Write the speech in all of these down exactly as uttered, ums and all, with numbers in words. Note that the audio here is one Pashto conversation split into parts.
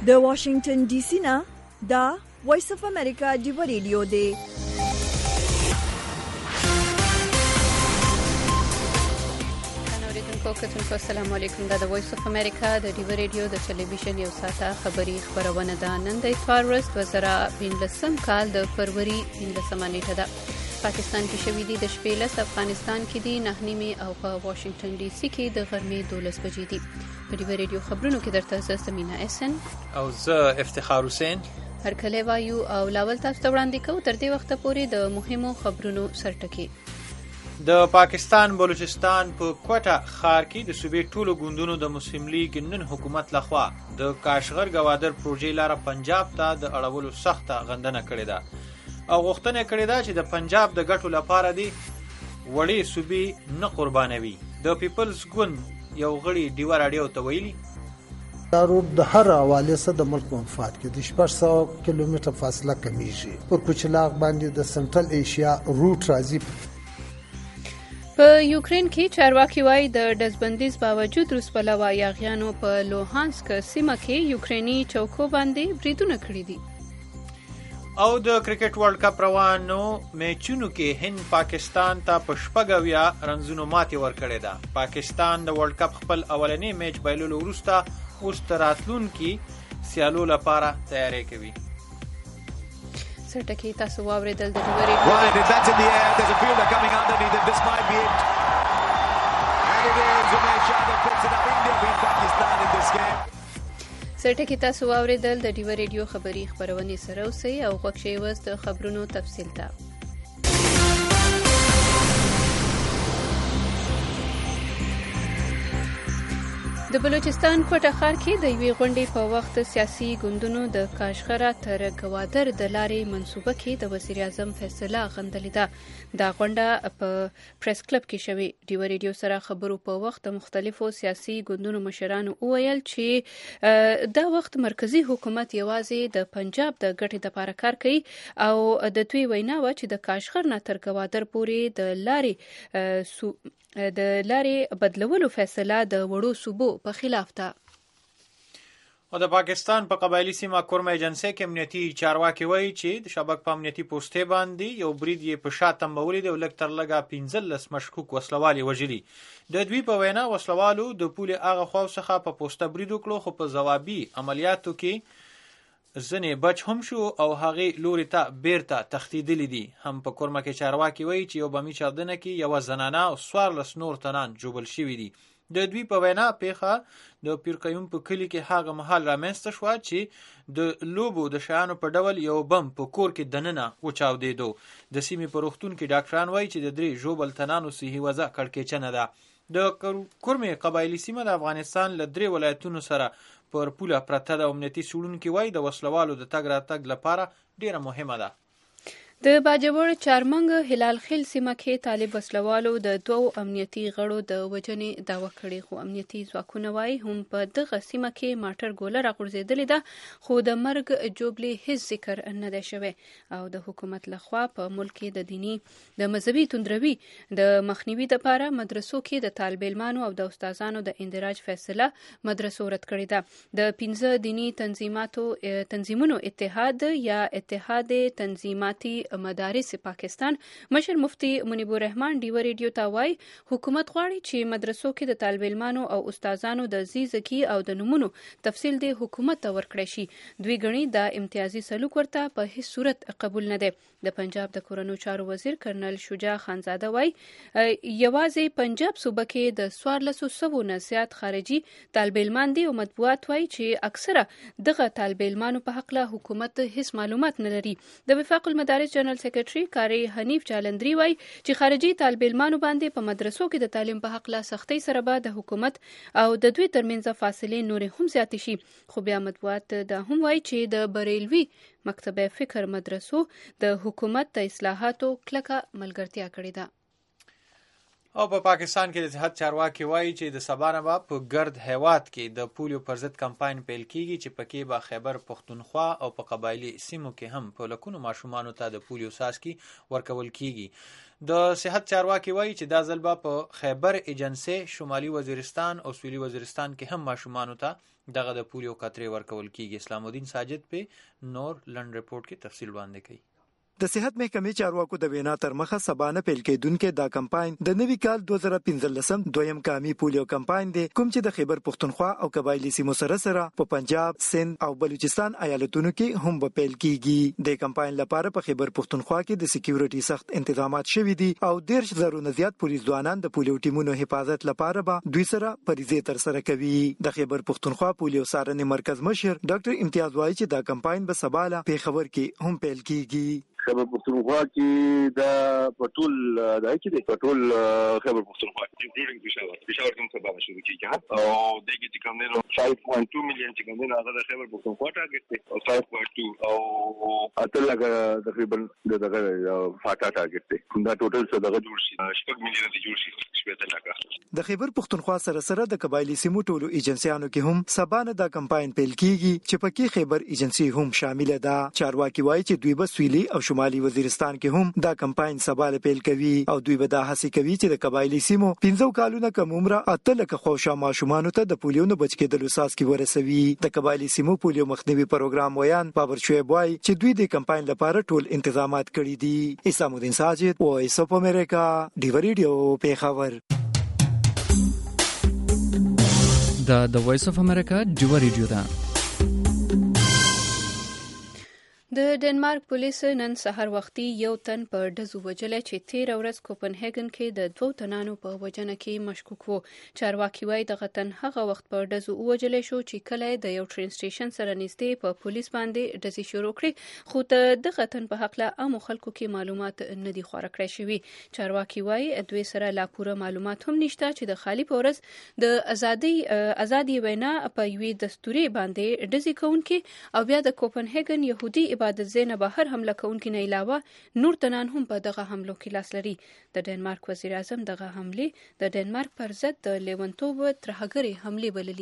د واشنگټن ډي سي نه دا وایس اف امریکا ډیو ریډیو دی. کتونکو السلام علیکم. دا د وایس اف امریکا د ډیو ریډیو د ټلویزیون یو ساعته خبری خبرونه ده. نن د اتوار ورځ دوه زره پنځلسم کال د فروری پنځلسمه نیټه ده. پاکستان کې شوې دي د شپې لس، افغانستان کې دي نه نیمې او په واشنگټن ډي سي کې د غرمې دولس بجې دي. په ډیو ریډیو خبرونو کې درته زه سمینا احسن او زه افتخار حسین هرکلی وایو او لاول تاسو ته وړاندې کوو تر دې وخته پورې د مهمو خبرونو سرټکي. د پاکستان بلوچستان په کوټه ښار کې د صوبې ټولو ګوندونو د مسلم لیگ نن حکومت لخوا د کاشغر گوادر پروژې لاره پنجاب ته د اړولو سخته غندنه کړې ده او غوښتنه کړې ده چې د پنجاب د ګټو لپاره دی وړې صوبې نه قربانوي. د پیپلز ګوند یو غړي ډیوه راډیو ته ویلي دا روډ د هر حواله سره د ملک منفعت کې د شپږ سوه کیلومتره فاصله کمیږي. پر کوچلاغ باندې د سنټرل ایشیا روټ راځي. په یوکرين کې چارواکي وایي د ډزبندیز باوجود روس پلوه یاغیانو په لوهانسک سیمه کې یوکرینی چوکو باندې بریدونه کړي دي. او د کرکټ ورلد کپ روانو میچونو کې هند پاکستان ته په شپږ اویا رنزونو ماتې ورکړې ده. پاکستان د ورلد کپ خپل اولنی میچ بایللو وروسته اوس تر راتلونکي سیالو لپاره تیاری کوي. سرټکی تاسو واوریدل د ډیو ریډیو سرټکی تاسو واوریدل د ډیو ریډیو خبری خبرونه سره اوسئ او غوښ شئ وس د خبرونو تفصیل ته. د بلوچستان کوټه ښار کې د یوې غونډې په وخت سیاسي ګوندونو د کاشغره تر گوادر د لارې منصوبه کې د وزیر اعظم فیصله غندلې ده. دا غونډه په پریس کلب کې شوې. ډیو ریډیو سره خبرو په وخت د مختلفو سیاسي ګوندونو مشرانو وویل چې دا وخت مرکزی حکومت یوازې د پنجاب د ګټې لپاره کار کوي او د دوی وینا و چې د کاشغر نه تر گوادر پورې د لارې سو د لارې بدلولو فیصله د وړو صوبو په خلاف ده. او د پاکستان په قبایلی سیمه کورمه ایجنسی کې امنیتي چارواکي وایي چې د شبک په امنیتي پوسټې باندې یو برید یې په شا تمبولي دی او لږ تر لږه پنځلس مشکوک وسلوال یې وژلي. د دوی په وینا وسلوالو د پولې هغه خوا څخه په پوسټه برید وکړو خو په ځوابي عملیاتو کې ځنې بچ هم شو او هغې لوري ته بیرته تښتېدلي دي. هم په کورمه کې چارواکي وایي چې یو بمي چاودنه کې یوه زنانه او څوارلس نور تنان ژوبل شوي دي. د دوی په وینا پیښه د پیرقیوم په کلي کې هغه مهال رامنځته شوه چې د لوبو د شیانو په ډول یو بم په کور کې دننه وچاودېدو. د سیمې په روغتون کې ډاکټران وایي چې د درې ژوبل تنانو صحي وضع کړکېچنه ده. د کورمې قبایلي سیمه د افغانستان له درې ولایتونو سره پر پوله پرته د امنیتي څېړونکي وایي د وسلوالو د تګ راتګ لپاره ډیره مهمه ده. د باجوړ چارمنګ هلال خیل سیمه کې طالب وسلوالو د دوو امنیتي غړو د وژنې دعوه کړې خو امنیتي ځواکونه وایي هم په دغه سیمه کې ماټر ګوله راغورځېدلې ده خو د مرګ جوبلې هیڅ ذکر نه دی شوی او د حکومت لخوا په ملک کې د دیني د مذهبي توندروي د مخنیوي لپاره مدرسو کې د طالب علمانو او د استادانو د اندراج فیصله مدرسو رد کړې ده. د پنځه دینی تنظیماتو تنظیمونو اتحاد یا اتحاد تنظیماتي مدارس پاکستان مشر مفتی منیب الرحمن ډیو ریډیو ته وایي حکومت غواړي چې مدرسو کې د طالب علمانو او استادانو د زیږې او د نومونو تفصیل د حکومت ته ورکړی شي. دوی ګڼي دا امتیازي سلوک ورته په هیڅ صورت قبول نه دی. د پنجاب د کورنو چارو وزیر کرنل شجاع خانزاده وایي یوازې پنجاب صوبه کې د څوارلسو سوو نه زیات خارجي طالب علمان دي او مطبوعات وایي چې اکثره دغه طالب علمانو په حق له حکومت هیڅ معلومات نه لري. د وفاق المدارس جنرال سیکرټري کاری حنیف جالندری وایي چې خارجي طالب علمانو باندې په مدرسو کې د تعلیم په حق له سختۍ سره به د حکومت او د دوی ترمنځ فاصلې نورې هم زیاتې شي. خو بیا مطبوعات دا هم وایي چې د بریلوي مکتبه فکر مدرسو د حکومت د اصلاحاتو کلکه ملګرتیا کړې ده. او په پاکستان کې د صحت چارواکي وایي چې د سبا نه به په ګرد هیواد کې د پولیو پر ضد کمپاین پیل کیږي چې پکې به خیبر پښتونخوا او په قبایلي سیمو کې هم په لکونو ماشومانو ته د پولیو څاڅکي ورکول کیږي. د صحت چارواکي وایي چې دا ځل به په خیبر ایجنسي، شمالي وزیرستان او سویلي وزیرستان کې هم ماشومانو ته دغه د پولیو قطرې ورکول کیږي. اسلام الدین ساجد په نور لنډ رپورټ کې تفصیل باندې کوي. د صحت محکمې چارواکو د وینا تر مخه سبا نه پیل کېدونکې دا کمپاین د نوي کال دوه زره پنځلسم دویم قامي پولیو کمپاین دی، کوم چې د خیبر پښتونخوا او قبایلی سیمو سره سره په پنجاب، سند او بلوچستان ایالتونو کې هم به پیل کیږي. د کمپاین لپاره په خیبر پښتونخوا کې د سکیورټي سخت تنظیمات شوي دي او ډیر زرونه زیات پولیس ځوانان د پولیو ټیمونو حفاظت لپاره به دوی سره فریضې تر سره کوي. د خیبر پښتونخوا پولیو څارنې مرکز مشر ډاکټر امتیاز وایي چې دا کمپاین به سبا له پیښور کې هم پیل کیږي. خیبر پښتونخوا کې دا پټول دا کې دی پټول خیبر پښتونخوا انکلودینګ پېښور پېښور کوم څه باندې شروع کیږي او د دې کوم نه five point two میلیون چې کوم نه هغه د خیبر پښتونخوا ټارګټ دی او five point two او اتلګه تقریبا دغه فاټا ټارګټ دی. دا ټوټل څه دغه جوړ شي شپږ میلیون دی جوړ شي شپږ لکه. د خیبر پښتونخوا سره سره د قبایلی سیمو ټولو ایجنسیانو کې هم سبا نه دا کمپاین پیل کیږي چې پکې خیبر ایجنسی هم شامل ده. چارواکي وایي چې دوی به سویلي او شمالي وزیرستان کې هم دا کمپاین سبا له پیل کوي او دوی به دا هڅه کوي چې د قبایلی سیمو پنځو کالونو کم عمره اتلکه خوشا ماشومانو ته د پولیو نه بچ کېدلو ساس کې ورسوي. د قبایلی سیمو پولیو مخنیوي پروګرام ویان بابر شعیب وایي چې دوی د کمپاین لپاره ټول تنظیمات کړي دي. اسلام الدین ساجد، وایس اف امریکا، ډیو ریډیو پیښور. دا د وایس اف امریکا ډیو ریډیو ده. د ډنمارک پولیس نن سحر وختي یو تن په ډزو وجلې چې تیر ورځ کوپنهاګن کې د دوو تنانو په وجنه کې مشکوک وو. چارواکي وایي دغه تن هغه وخت په ډزو وجلې شو چې کله د یو ټرین سټیشن سره نږدې په پولیس باندې ډزې شروع کړې، خو د دغه تن په حق له عامو خلکو کې معلومات نه دي خپاره کړی شوي. چارواکي وایي دوی سره لا پوره معلومات هم نشته چې د خالی په ورځ د ازادي ازادي وینا په یوې دستوري باندې ډزې کوونکي او بیا د کوپنهاګن يهودي عبادت ځای نه بهر حمله کوونکي نه علاوه نور تنان هم په دغه حملو کې لاس لري. د ډنمارک وزیر اعظم دغه حملې د ډنمارک پر ضد د لیونتوب ترهګرې حملې بللي.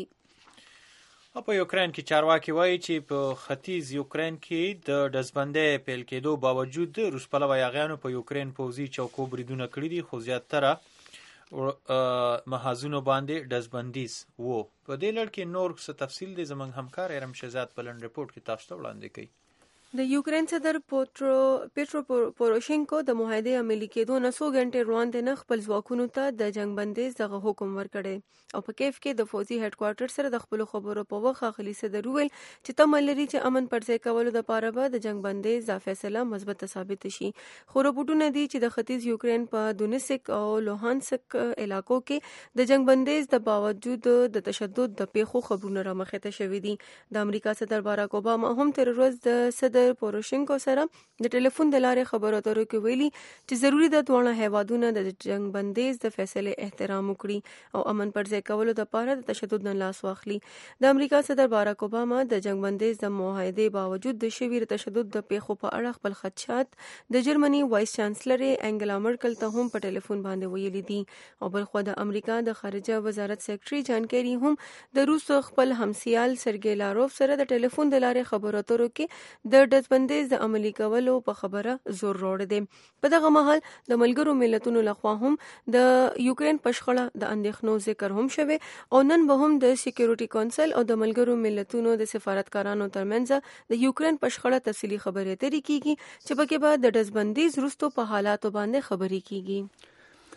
په یوکرين کې چارواکي وایي چې په ختیځ یوکرين کې د ډزبندۍ پیل کېدو باوجود روس پلوه یاغیانو په یوکرين پوځي چوکو بریدونه کړي دي، خو زیاتره محاذونو باندې ډزبندیز وو. په دې لړ کې نور څه تفصیل دی زموږ همکار ارم شهزاد په لنډ رپورټ کې تاسو ته وړاندې کوي. د یوکرين صدر پوترو پیټرو پوروشینکو د معاهده عملي کېدو نه څو غنټې وړاندې نه خپل ځواکونو ته د جنگ بندیز دغه حکم ورکړی او په کیف کې د فوزي هډ کوارټر سره د خپل خبرو په وخت اخلي صدر ویل چې تمه لري چې امن پر ځای کولو د پاره به د جنگ بندیز د فیصله مثبت ثابت شي. خو رپورټونه دي چې د ختیځ یوکرين په دونیسک او لوهانسک علاقو کې د جنگ بندیز د باوجود د تشدد د پیښو خبرونه را مخته شوې دي. د امریکا صدر باراک اوباما هم تر ورځ د صدر پوروشینکو سره د ټلیفون د لارې خبرو اترو کې ویلي چې ضروری ده دواړه هیوادونه د جنگ بندیز د فیصله احترام وکړي او امن پر ځای کولو لپاره د تشدد نه لاس واخلي. د امریکا صدر باراک اوباما د جنگ بندیز د معاهده باوجود د شویر تشدد د پیښو په اړه خپل خدشات د جرمني وایس چانسلر انګلا مرکل ته هم په ټلیفون باندې ویلي دي او بل خو د امریکا د خارجه وزارت سیکرټري جانکاری هم د روس خپل همسیال سرګی لاروف سره د ټلیفون د لارې خبرو اترو کې د ډزبندیز د عملي کولو په خبره زور وروړ دي. په دغه مهال د ملګرو ملتونو لخوا هم د یوکرين په شخړه د اندېښنو ذکر هم شوه او نن به هم د سکیورټي کونسل او د ملګرو ملتونو د سفارتکارانو ترمنځ د یوکرين په شخړه تفصیلی خبرې اترې کیږي چې پکې به د ډزبندیز وروسته په حالاتو باندې خبرې کیږي.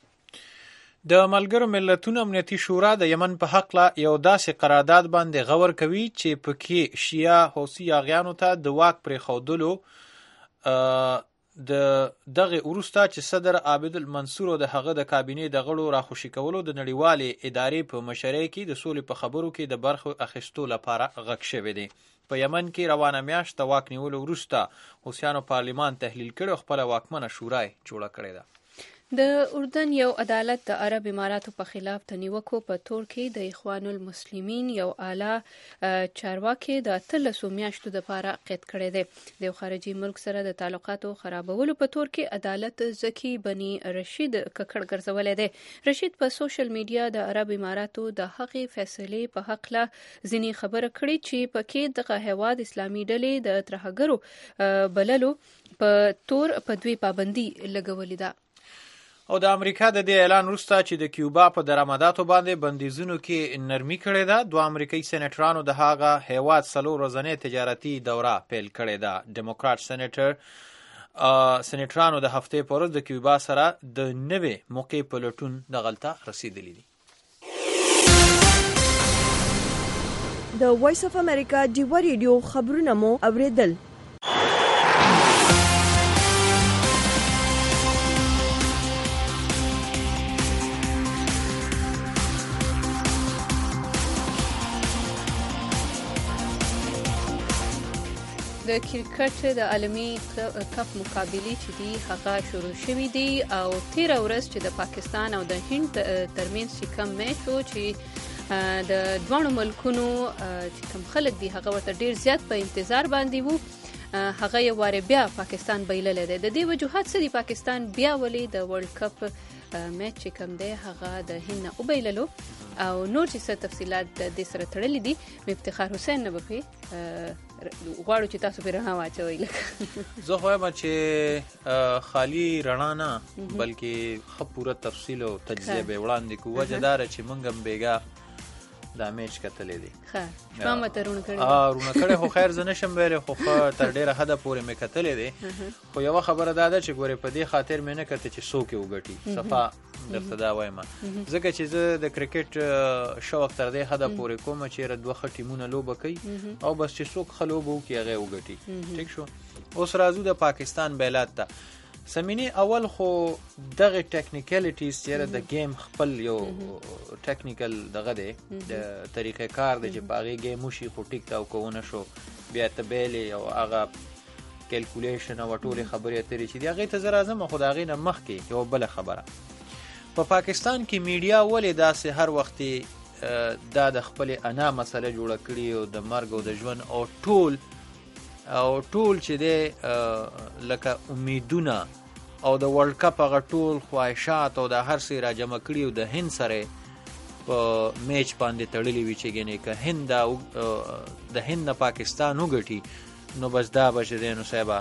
د ملګرو ملتونو امنیتي شورا د یمن په حق لا یو داسې قرارداد باندې غور کوي چې پکې شیعه حوثي یاغیانو ته د واک پرې خودلو د دغه وروسته چې صدر عابد المنصور او د هغه د کابینې د غړو راخوشي کولو د نړیوالې ادارې په مشرۍ کې د سولې په خبرو کې د برخو اخیستو لپاره غږ شوی دی. په یمن کې روانه میاشت د واک نیولو وروسته حوثیانو پارلمان تحلیل کړي او خپل واکمنه شورا جوړه کړې ده. د اردن یو عدالت د عرب اماراتو په خلاف د نیوکو په تور کې د اخوان المسلمین یو اعلی چارواکي د اتلسو میاشتو لپاره قید کړی دی. د خارجي ملک سره د تعلقاتو خرابولو په تور کې عدالت زکی بني رشید ککړ ګرځولې دی. رشید په سوشل میډیا د عرب اماراتو د هغې فیصلې په حق له ځینې خبره کړې چې پکې دغه هیواد اسلامي ډلې د ترهګرو بللو په تور په دوی پابندي لګولې ده. او د امریکا د دې اعلان وروسته چې د کیوبا په درآمداتو باندې بندیزونو کې نرمي کړې ده، دوه امریکایي سېنیټرانو د هغه هیواد څلور ورځنۍ تجارتي دوره پیل کړې ده. ډیموکراټ سېنیټر سېنیټرانو د هفتې په ورځ د کیوبا سره د نوې موقع په لټون دغلته رسیدلي دي. د وایس اف امریکا ډیوا ریډیو خبرونه مو اوریدل. د کرکټ د عالمي کپ مقابلې چې دي هغه شروع شوي دي او تیره ورځ چې د پاکستان او د هند ترمنځ چې کوم میچ و چې د دواړو ملکونو چې کوم خلک دي هغه ورته ډیر زیات په انتظار باندې وو، هغه یو واره بیا پاکستان بایللی دی. د دې وجوهات څه دي؟ پاکستان بیا ولې د ورلد کپ میچ چې کوم دی هغه د هند نه وبایللو او نور چې څه تفصیلات د دې سره تړلي دي افتخار حسین نه به پرې غواړو چې تاسو پرې رڼا واچوئ. زه خو وایم چې خالي رڼا نه بلکې ښه پوره تفصیل او تجزیه به وړاندې کوو. وجه دا ده چې موږ هم بېګا دا میچ کتلی دی. شپه مې ته رونه کړې رونه کړې خو خیر زه نشم ویلی، خو ښه تر ډېره حده پورې مې کتلی دی. خو یوه خبره دا ده چې ګورې په دې خاطر مې نه کته چې څوک یې وګټي، صفا درته دا وایم، ځکه چې زه د کرکټ شوق تر دې حده پورې کوم چې دوه ښه ټیمونه لوبه کوي او بس چې څوک ښه لوبه وکړي هغه یې وګټي. ټیک شو. اوس راځو د پاکستان بیلات ته. سمینی اول خو دغه ټیکنیکلیټیز چې د گیم خپل یو ټیکنیکل دغه دی د طریقې کار دی چې په هغې گیم وشي خو ټیک تا وکونه شو بیا ته بیلې او هغه کیلکولیشن او ټولې خبرې اترې چې دي هغې ته زه راځم. خو د هغې نه مخکې یوه بله خبره، په پاکستان کې میډیا ولې داسې هر وخت دا د خپلې انا مسله جوړه کړي او د مرګ او د ژوند او ټول او ټول چې دی لکه امیدونه او د ورلد کپ هغه ټول خواهشات او د هر څه را جمع کړي او د هند سره په میچ باندې تړلي وي چې ګنې که هند د هند نه پاکستان وګټي نو بس دا به چې دی نو صاحبه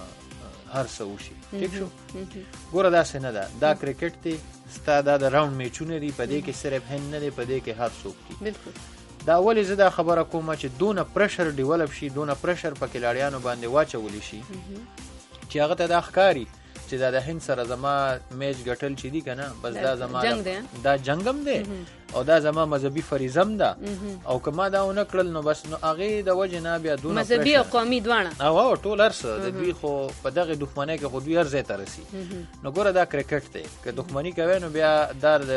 هر څه وشي. ټیک شو. ګوره داسې نه ده، دا کرکټ دی، ستا دا د راوند میچونه دي، په دې کې صرف هند نه دی، په دې کې هر څوک دي. دا ولې زه دا خبره کومه چې دونه پرشر ډیولپ شي، دونه پرشر په کلاړیانو باندې واچولی شي چې هغه ته دا ښکاري چې دا د هند سره زما میچ ګټل چې دي که نه بس دا زما دا جنګم دی او دا زما مذهبي فریضم ده او که ما دا ونه کړل نو بس نو هغې د وجې نه بیا دونه مذهبي او قومي دواړه او ټول هر څه د دوی خو په دغې دښمنۍ کې خو دوی هر ځای ته رسي. نو ګوره دا کرکټ دی، که دښمني کوی نو بیا دا د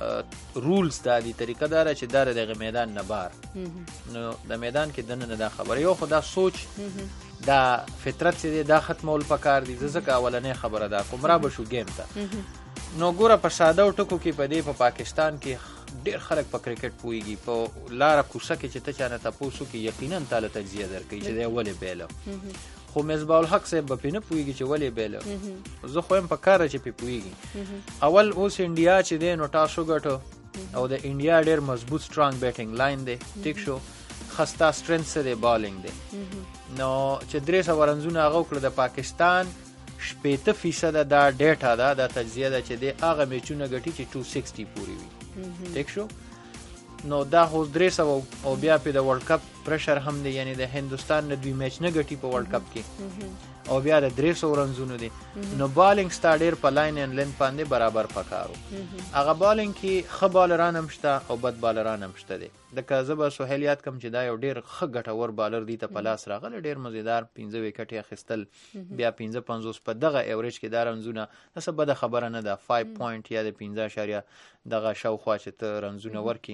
رولز دا دي، طریقه دا ده چې دا د دغه میدان نه بار نو د میدان کې دننه دا خبره یو خو دا سوچ دا فطرت چې دی دا ختمول پکار دي. زه ځکه اولنۍ خبره دا کوم را به شو گیم ته. نو ګوره په ساده و ټکو کې په دې په پاکستان کې ډېر خلک په کرکټ پوهېږي، په لاره کوڅه کې چې ته چا نه تپوس وکړي یقینا تاله تجزیه درکوي چې دی ولې بیله، خو مصباح الحق صاحب به پرې نه پوهېږي چې ولې بیله. زه خو یم په کار چې پرې پوهېږي. اول اوس انډیا چې دی نو ټاس وګټو او د انډیا ډېر مضبوط سټرانګ بیټینګ لاین دی. ټیک شو. خسته سټرنث څه دی؟ بالینګ دی. نو چې درې سوه رنزونه هغه وکړه د پاکستان شپېته فیصده دا ډیټا ده، دا تجزیه ده چې دی هغه میچونه ګټي چې ټو سکسټي پورې وي. ټیک شو. نو دا خو درې سوه او بیا پې د ورلد کپ پرشر هم دی، یعنې د هندوستان نه دوی میچ نه ګټي په ورلد کپ کې او بیا د درې سوه رنزونو دی. نو بالینګ ستا ډېر په لاین اینډ لینث باندې برابر پکارو. هغه بالینګ کې ښه بالران هم شته او بد بالران هم شته دی. لکه زه به سهیل یاد کړم چې دا یو ډېر ښه ګټور بالر دی ته په لاس راغلی، ډېر مزیدار پنځه وکټ یې اخیستل، بیا پنځه پنځوس په دغه ایوریج کې دا رنزونه څه بده خبره نه ده. فایو پوینټ یا د پنځه اشاریه دغه شاوخوا چې ته رنزونه ورکړي.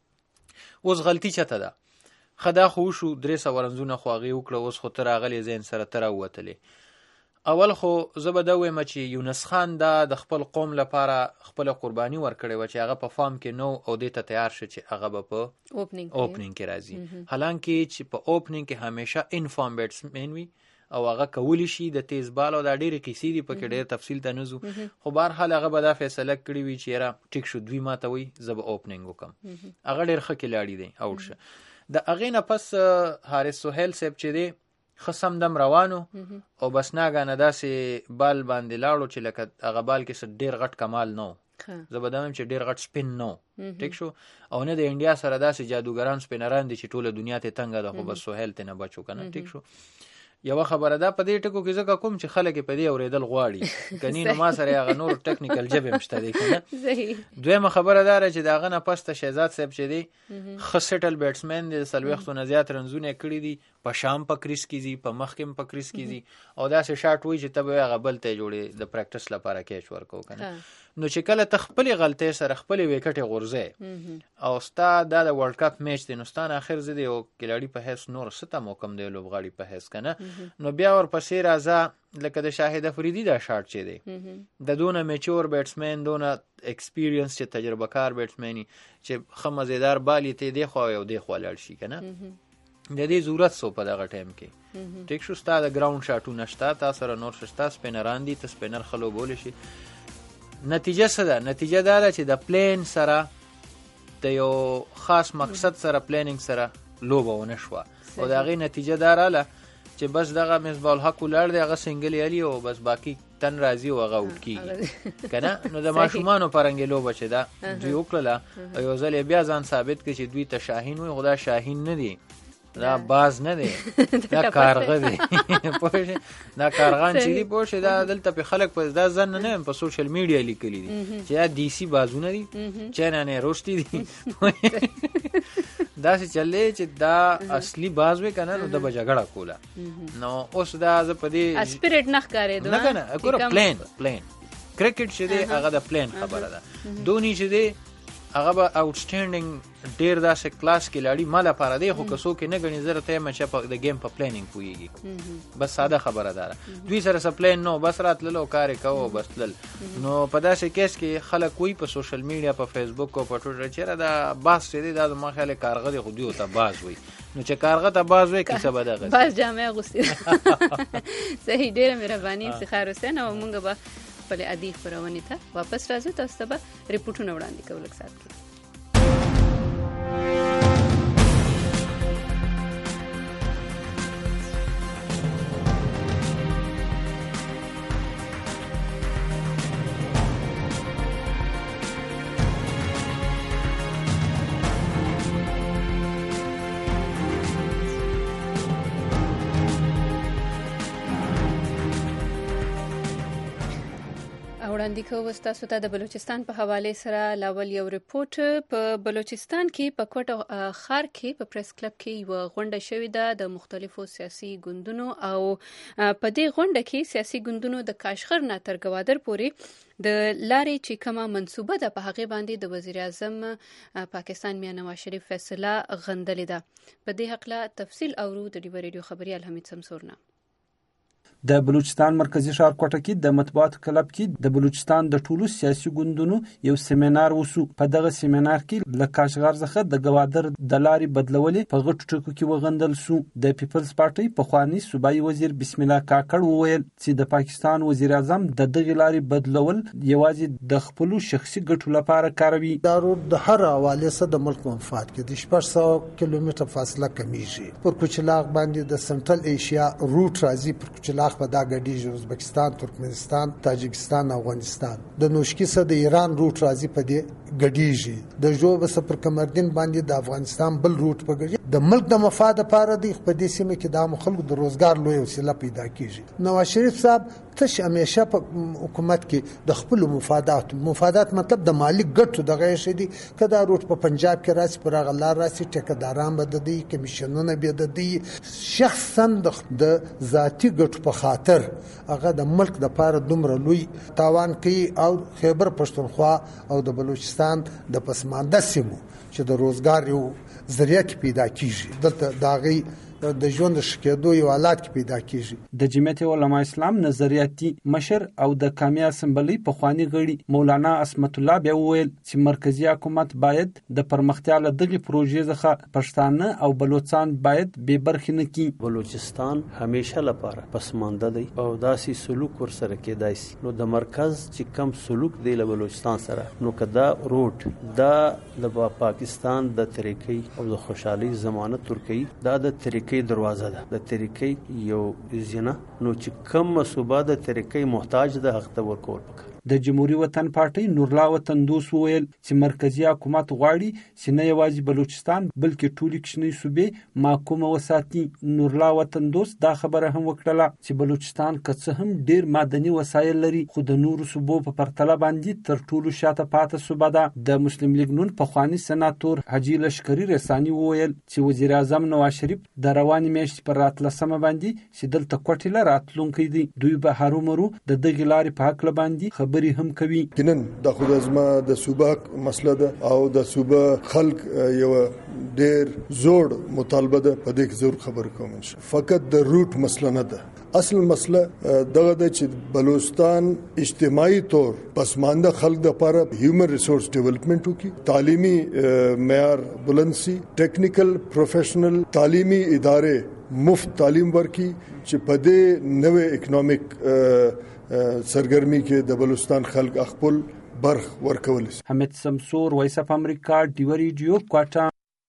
اوس غلطي چته ده؟ ښه دا خو وشو درې سوه رنزونه خو هغې وکړه، اوس خو ته راغلې ذهن سره ته راووتلې. اول خو زه به دا ویم چې یونس خان دا د خپل قوم لپاره خپله قرباني ورکړې وه چې هغه په فارم کې نو او دې ته تیار شه چې هغه به په اوپنینګ کې راځي. حالانکې چې په اوپنینګ کې همیشه انفارم بیټسمین وي او هغه کولی شي د تیز بال او دا ډېرې کیسې دي پکې ډېر تفصیل ته نه ځو، خو بهرحال هغه به دا فیصله کړې وي چې یاره ټیک شو دوی ما ته وایي زه به اوپنینګ وکړم. هغه ډېر ښه کلاړي دی، آوټ شه. د هغې نه پس حارث سهیل صاحب چې دی خصم دم روانو او بس ناګانه داسې بال باندې لاړو چې لکه هغه بال کې څه ډېر غټ کمال نه زه به دم چې ډېر غټ سپین نه ټیک شو او نه د انډیا سره داسې جادوګران سپینران دي چې ټوله دنیا ته تنګه ده خو بس سهیل ته نه بچو کنه ټیک شو یو خبره ده په دې ټکو کې ځکه کوم چې خلک په دې اورېدل غواړي کني نو ما سره هغه نور ټیکنیکل جبه مشته دی کنه صحیح دویمه خبره ده چې دا غنه پسته شهزاد صاحب چې دی خسټل بیټسمن دی سلويختو نه زیات رنزونه کړی دي په شام په کریس کیږي په مخ کې په کریس کیږي او دا سه شاټ وای چې تبه هغه بل ته جوړي د پریکټس لپاره کیچ ورکو کنه نو چې کله تخپل غلطي سره خپل وکټ غورځي او ستا د ورلد کپ میچ د نوستان اخر زدي او کلاړي په هیڅ نور ستا موکم دی لوبغاړي په هیڅ کنه نو بیا ور پسې راځه لکه د شاهد افریدي دا شاټ چې دی د دونه میچور بیټسمن دونه ایکسپیرینس چې تجربه کار بیټسمنی چې خمزیدار بالی ته دی خو یو دی خو لړ شي کنه د دې ضرورت سو په دغه ټایم کې ټیک شو ستا د ګراوند شاټو نشتا تاسو سره نور شتا سپینران دي ته سپینر خلو بول شي نتیجه څه ده نتیجه دا ده چې د پلان سره د یو خاص مقصد سره پلانینګ سره لوبه ونه شو او دا غي نتیجه داراله چې بس دغه مصباح الحق ولر دی هغه سنگل یالي او بس باقی تن راضي او هغه اوټ کیږي کنه نو د ماشومانو پرنګ لوبه چې دا دوی وکړه او یو ځل بیا ځان ثابت کړي چې دوی ته شاهین وي خدا شاهین نه دی دا باز نه دی دا کارغه دی پوه دا کارغان چې دی پوه دا دلته په خلک په دا ځن نه په سوشل میډیا لیکلي دي چې دا دیسی بازونه دي چې نه نه روستي دي دا چې چلې چې دا اصلي باز وي کنه نو د بجګړه کوله نو اوس دا ز په دې اسپیریټ نه ښکارې دوه نه کنه ګور پلان پلان کرکټ چې دی هغه د پلان خبره ده دونی چې دی هغه به اوټسټینډینګ ډیر داسې کلاس کې لاړی مال لپاره دی خو کسو کې نه غني زره ته مچ په د گیم په پلانینګ کویږي بس ساده خبره ده دوی سره سپلین نو بس راتللو کار کوو بس تل نو په داسې کیس کې خلک کوئی په سوشل میډیا په فیسبوک او په ټویټر چیرې دا باس چې دا ما خیال کارغه دی خو دی ته باز وي نو چې کارغه ته باز وي کیسه به دغه باز جامع غوستي صحیح ډیره مهرباني افتخار حسین او مونږ به خپل عادي خبرونه ته واپس راځو تاسو ته ریپورتونه وړاندې کوو لکه سات کې وړاندې کوو تاسو ته د بلوچستان په حواله سره لاول یو ریپورت په بلوچستان کې په کوټ خار کې په پریس کلب کې یو غونډه شوې ده د مختلفو سیاسي ګوندونو او په دې غونډه کې سیاسي ګوندونو د کاشغر نه تر ګوادر پورې د لارې چې کومه منصوبه ده په هغه باندې د وزیر اعظم پاکستان میاں نواز شریف فیصله غندلې ده په دې حق لا تفصیل اورو د ډیو ریډیو خبريال حمید سمسورنا د بلوچستان مرکزی ښار کوټه کې د مطبوعات کلب کې د بلوچستان د ټولو سیاسي ګوندونو یو سیمینار وسو په دغه سیمینار کې د کاشغر څخه د ګوادر د لارې بدلولې په غټو ټکو کې وغندل سو د پیپلز پارټي په خواني صوبایي وزیر بسم الله کاکړ وویل چې د پاکستان وزیر اعظم د دغه لارې بدلول یوازې د خپل شخصي ګټو لپاره کاروي دا روډ د هر حواله سره د ملک منفعت کې د شپږ سوه کیلومتر فاصله کمیږي پر کوچلاغ باندې د سنټرل ایشیا روټ راځي پر کوچلاغ په دا ګډي ازبکستان ترکمنستان تاجکستان افغانستان د نوشکی سره د ایران روټ راځي په دې ګډيږي د جوب سره پر کمردین باندې د افغانستان بل روټ په ګډي د ملک د مفاد لپاره د په دې سیمه کې د خلکو د روزګار لوی وسیله پیدا کیږي نواز شریف صاحب تش همیشه په حکومت کې د خپل مفادات مفادات مطلب د مالک ګټو د غیر شدي کدا روټ په پنجاب کې راسي پر غلار راسي ټیکداران بد دي کمیشنونه بد دي شخصا د ذاتی ګټو په خاطر هغه د ملک د لپاره دومره لوی تاوان کوي او خیبر پښتونخوا او د بلوچستان د پسمانده سیمو چې د روزګار یو ذریعہ پیدا کیږي دلته داغي د ژوند شکېدو یو حالات کې پیدا کیږي د جمعیت علماء اسلام نظریاتي مشر او د قومي اسمبلی په خواني غړي مولانا اسمت الله بیا وویل چې مرکزی حکومت باید د پرمختیا له دغه پروژې څخه پښتانه او بلوچستان باید به برخه نه کړي بلوچستان همیشه لپاره پسمانده دی او داسې سلوک ورسره کېدای شي نو د مرکز چې کم سلوک دی له بلوچستان سره نو کدا روټ دا د پاکستان د طریقې او د خوشحالي ضمانت ورکوي دا د طریقې طریقې دروازه ده. د طریقې یو زینه نو چې کم صوبه د طریقې محتاج ده هغه ته ورکول پکار. د جمهوریت وطن پارټۍ نورلا وطن دوس وویل چې مرکزی حکومت غواړي چې نه یوازې بلوچستان بلکې ټولې کوچنۍ صوبې محکومه وساتي. نورلا وطن دوس دا خبره هم وکړه چې بلوچستان که څه هم ډیر معدني وسایل لري خو د نورو صوبو په پرتله باندې تر ټولو شاته پاتې صوبه ده. د مسلم لیگ نون پخوانی سناتور حاجي لشکري رساني وویل چې وزیر اعظم نواز شریف د روانې میاشتې پر اتلسمه باندې چې دلته کوټې له راتلونکی دی دوی به هرومرو د دغې لارې په هکله باندې خبرې هم کوي. کنن د خود ازما د صوبه مسله ده او د صوبه خلق یو ډیر زوړ مطالبه ده په دې کې ضرور خبر کوم. فقط د روټ مسله نه ده. اصل مسله دغه ده چې بلوچستان اجتماعي طور پسمانده خلق د لپاره هیومن ریسورس ډیولپمنٹ وکي، تعلیمي معیار بلند سي، ټیکنیکل پروفیشنل تعلیمي ادارې مفت تعلیم ورکي چې په دې نوې اکونومیک سرګرمي کې د بلوچستان خلک خپل برخ ورکول. حمید سمسور، وایس اف امریکا، ډیو ریډیو، کوټا.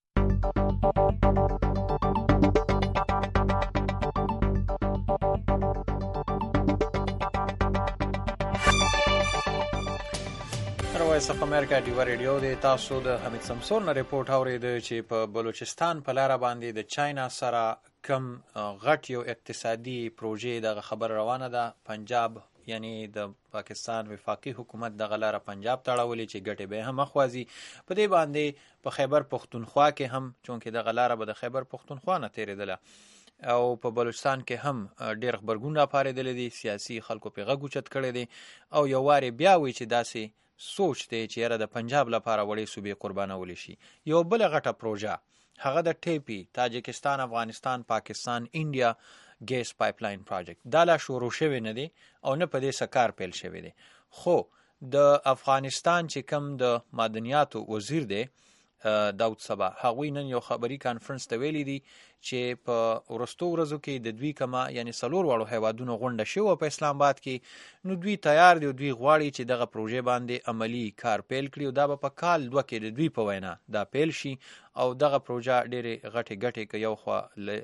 وایس اف امریکا ډیو ریډیو د تاسو د حمید سمسور نه ریپورت اورید چې په بلوچستان په لار باندې د چاینا سره کم غټ یو اقتصادي پروژې د خبر روانه ده. پنجاب یعنی د پاکستان وفاقي حکومت د غلاره پنجاب تړولې چې ګټې به هم اخوازي په دې باندې په خیبر پختونخوا کې هم چونکې د غلاره به د خیبر پختونخوا نه تیرېدله او په بلوچستان کې هم ډېر خبرګون راپارېدلی دي. سیاسي خلکو پې غږ اوچت کړی دی او یو وارې بیا وایي چې داسې سوچ دی چې یاره د پنجاب لپاره وړې صوبې قربانولی شي. یو بله غټه پروژه هغه د ټیپي تاجکستان، افغانستان، پاکستان، انډیا ګیس پایپلاین پروجیکټ دا لا شروع شوی نه دی او نه په دې څه کار پیل شوی دی. خو د افغانستان چې کم د معدنیاتو وزیر دی داود صبا هغوی نن یو خبري کانفرنس ته ویلي دي چې په وروستو ورځو کې د دوی کما یعنی څلور واړو هیوادونو غونډه شوه په اسلام آباد کې نو دوی تیار دي او دوی غواړي چې دغه پروژې باندې عملی کار پیل کړي او دا به په کال دوه کې د دوی په وینا دا پیل شي او دغه پروژه ډېرې غټې ګټې که یو خوا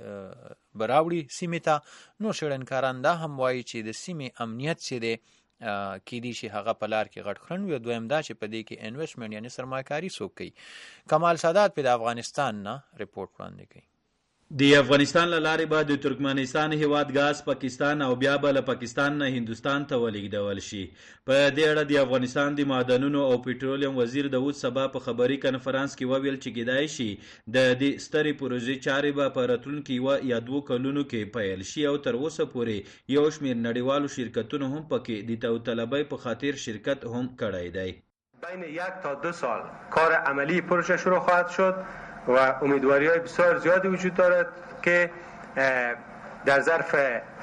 براوړي سیمې ته. نو څېړنکاران دا هم وایي چې د سیمې امنیت چې دی کې دي چې هغه په لار کې غټ خنډ وي. دویم دا چې په دې کې انویسټمنټ یعنی سرمایه‌کاري څوک کوي. کمال سادات په د افغانستان نه ریپورټ وړاندې کوي. د افغانستان له لارې به د ترکمنستان هیواد غاز پاکستان او بیا به له پاکستان نه هندوستان ته ولېږدول شي. په دې اړه د افغانستان د معدنونو او پټرولیم وزیر داود صبا په خبري کنفرانس کې وویل چې کېدای شي د دې سترې پروژې چارې به په راتلونکي یوه یا دوو کلونو کې پیل شي او تر اوسه پورې یو شمېر نړیوالو شرکتونو هم پکې د داوطلبۍ په خاطر شرکت هم کړی دی. بین یک تا دو سال کار عملی پروژه شروع خواهد شد و امیدواری های بسیار زیادی وجود دارد که در ظرف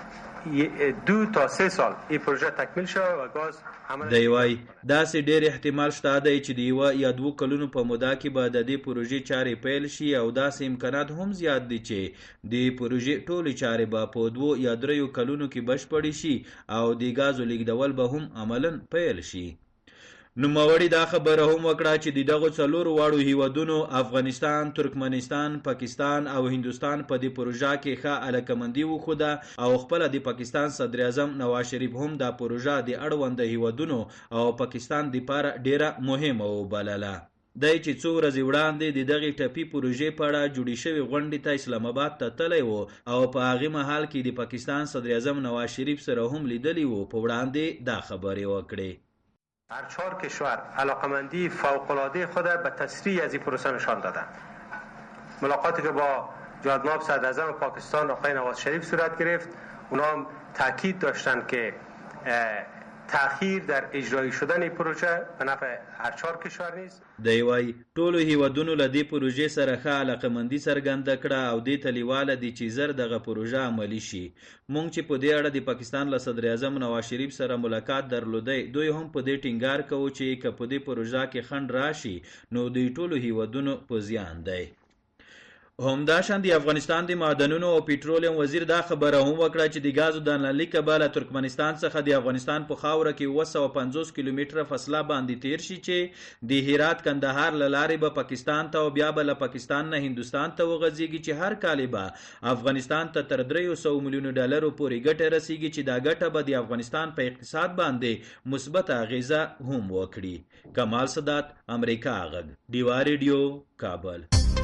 دو تا سه سال این پروژه تکمیل شود و گاز دی وای داسې ډېر احتمال شته دی چې د یوه یا دوو کلونو په موده کې به د دې پروژې چارې پیل شي او داسې امکانات هم زیات دي چې د پروژې ټولې چارې به په دوو یا دریو کلونو کې بشپړې شي او د ګازو لیږدول به هم عملاً پیل شي. نوموړي دا خبره هم وکړه چې د دغو څلورو واړو هیوادونو افغانستان، ترکمنستان، پاکستان او هندوستان په دې پروژه کې ښه علاقمندي وښوده او خپله د پاکستان صدر اعظم نواز شریف هم دا پروژه د اړونده هیوادونو او پاکستان دپاره ډیره مهمه وبلله. دی چې څو ورځې وړاندې د دغې ټپي پروژې په اړه جوړې شوې غونډې ته اسلام آباد ته تللی و او په هغې مهال کې د پاکستان صدر اعظم نواز شریف سره هم لیدلی و. په وړاندې دا خبرې وکړې. هر چهار کشور علاقمندی فوق‌العاده خود به تسریع از این پروسه نشان دادند. ملاقاتی که با جناب صدر اعظم پاکستان آقای نواز شریف صورت گرفت اونا هم تاکید داشتند که تأخیر در اجرایی شدن این پروژه به نفع هر چهار کشور نیست. دی وای ټولو هیوادونو له دې پروژې سره ښه علاقمندي څرګنده کړه او دې ته لیواله دي چې زر دغه پروژه عملي شي. موږ چې په دې اړه د پاکستان له صدر اعظم نواز شریف سره ملاقات درلودی دوی هم په دې ټینګار کوو چې که په دې پروژه کې خنډ راشي نو دوی ټولو هیوادونو په زیان دی. همداشان د افغانستان د معدنونو او پټرولیم وزیر دا خبره هم وکړه چې د غازو د نالۍ کبله ترکمنستان څخه د افغانستان په خاوره کې اوه سوه پنځوس کیلومتره فاصله باندې تیر شي چې د هرات کندهار له لارې به پاکستان ته او بیا به له پاکستان نه هندوستان ته وغځېږي چې هر کال به افغانستان ته تر درې سوه میلیونو ډالرو پورې ګټه رسیږي چې دا ګټه به د افغانستان په اقتصاد باندې مثبت اغیزه هم وکړي. کمال سادات، امریکا غږ، ډیوا ریډیو، کابل.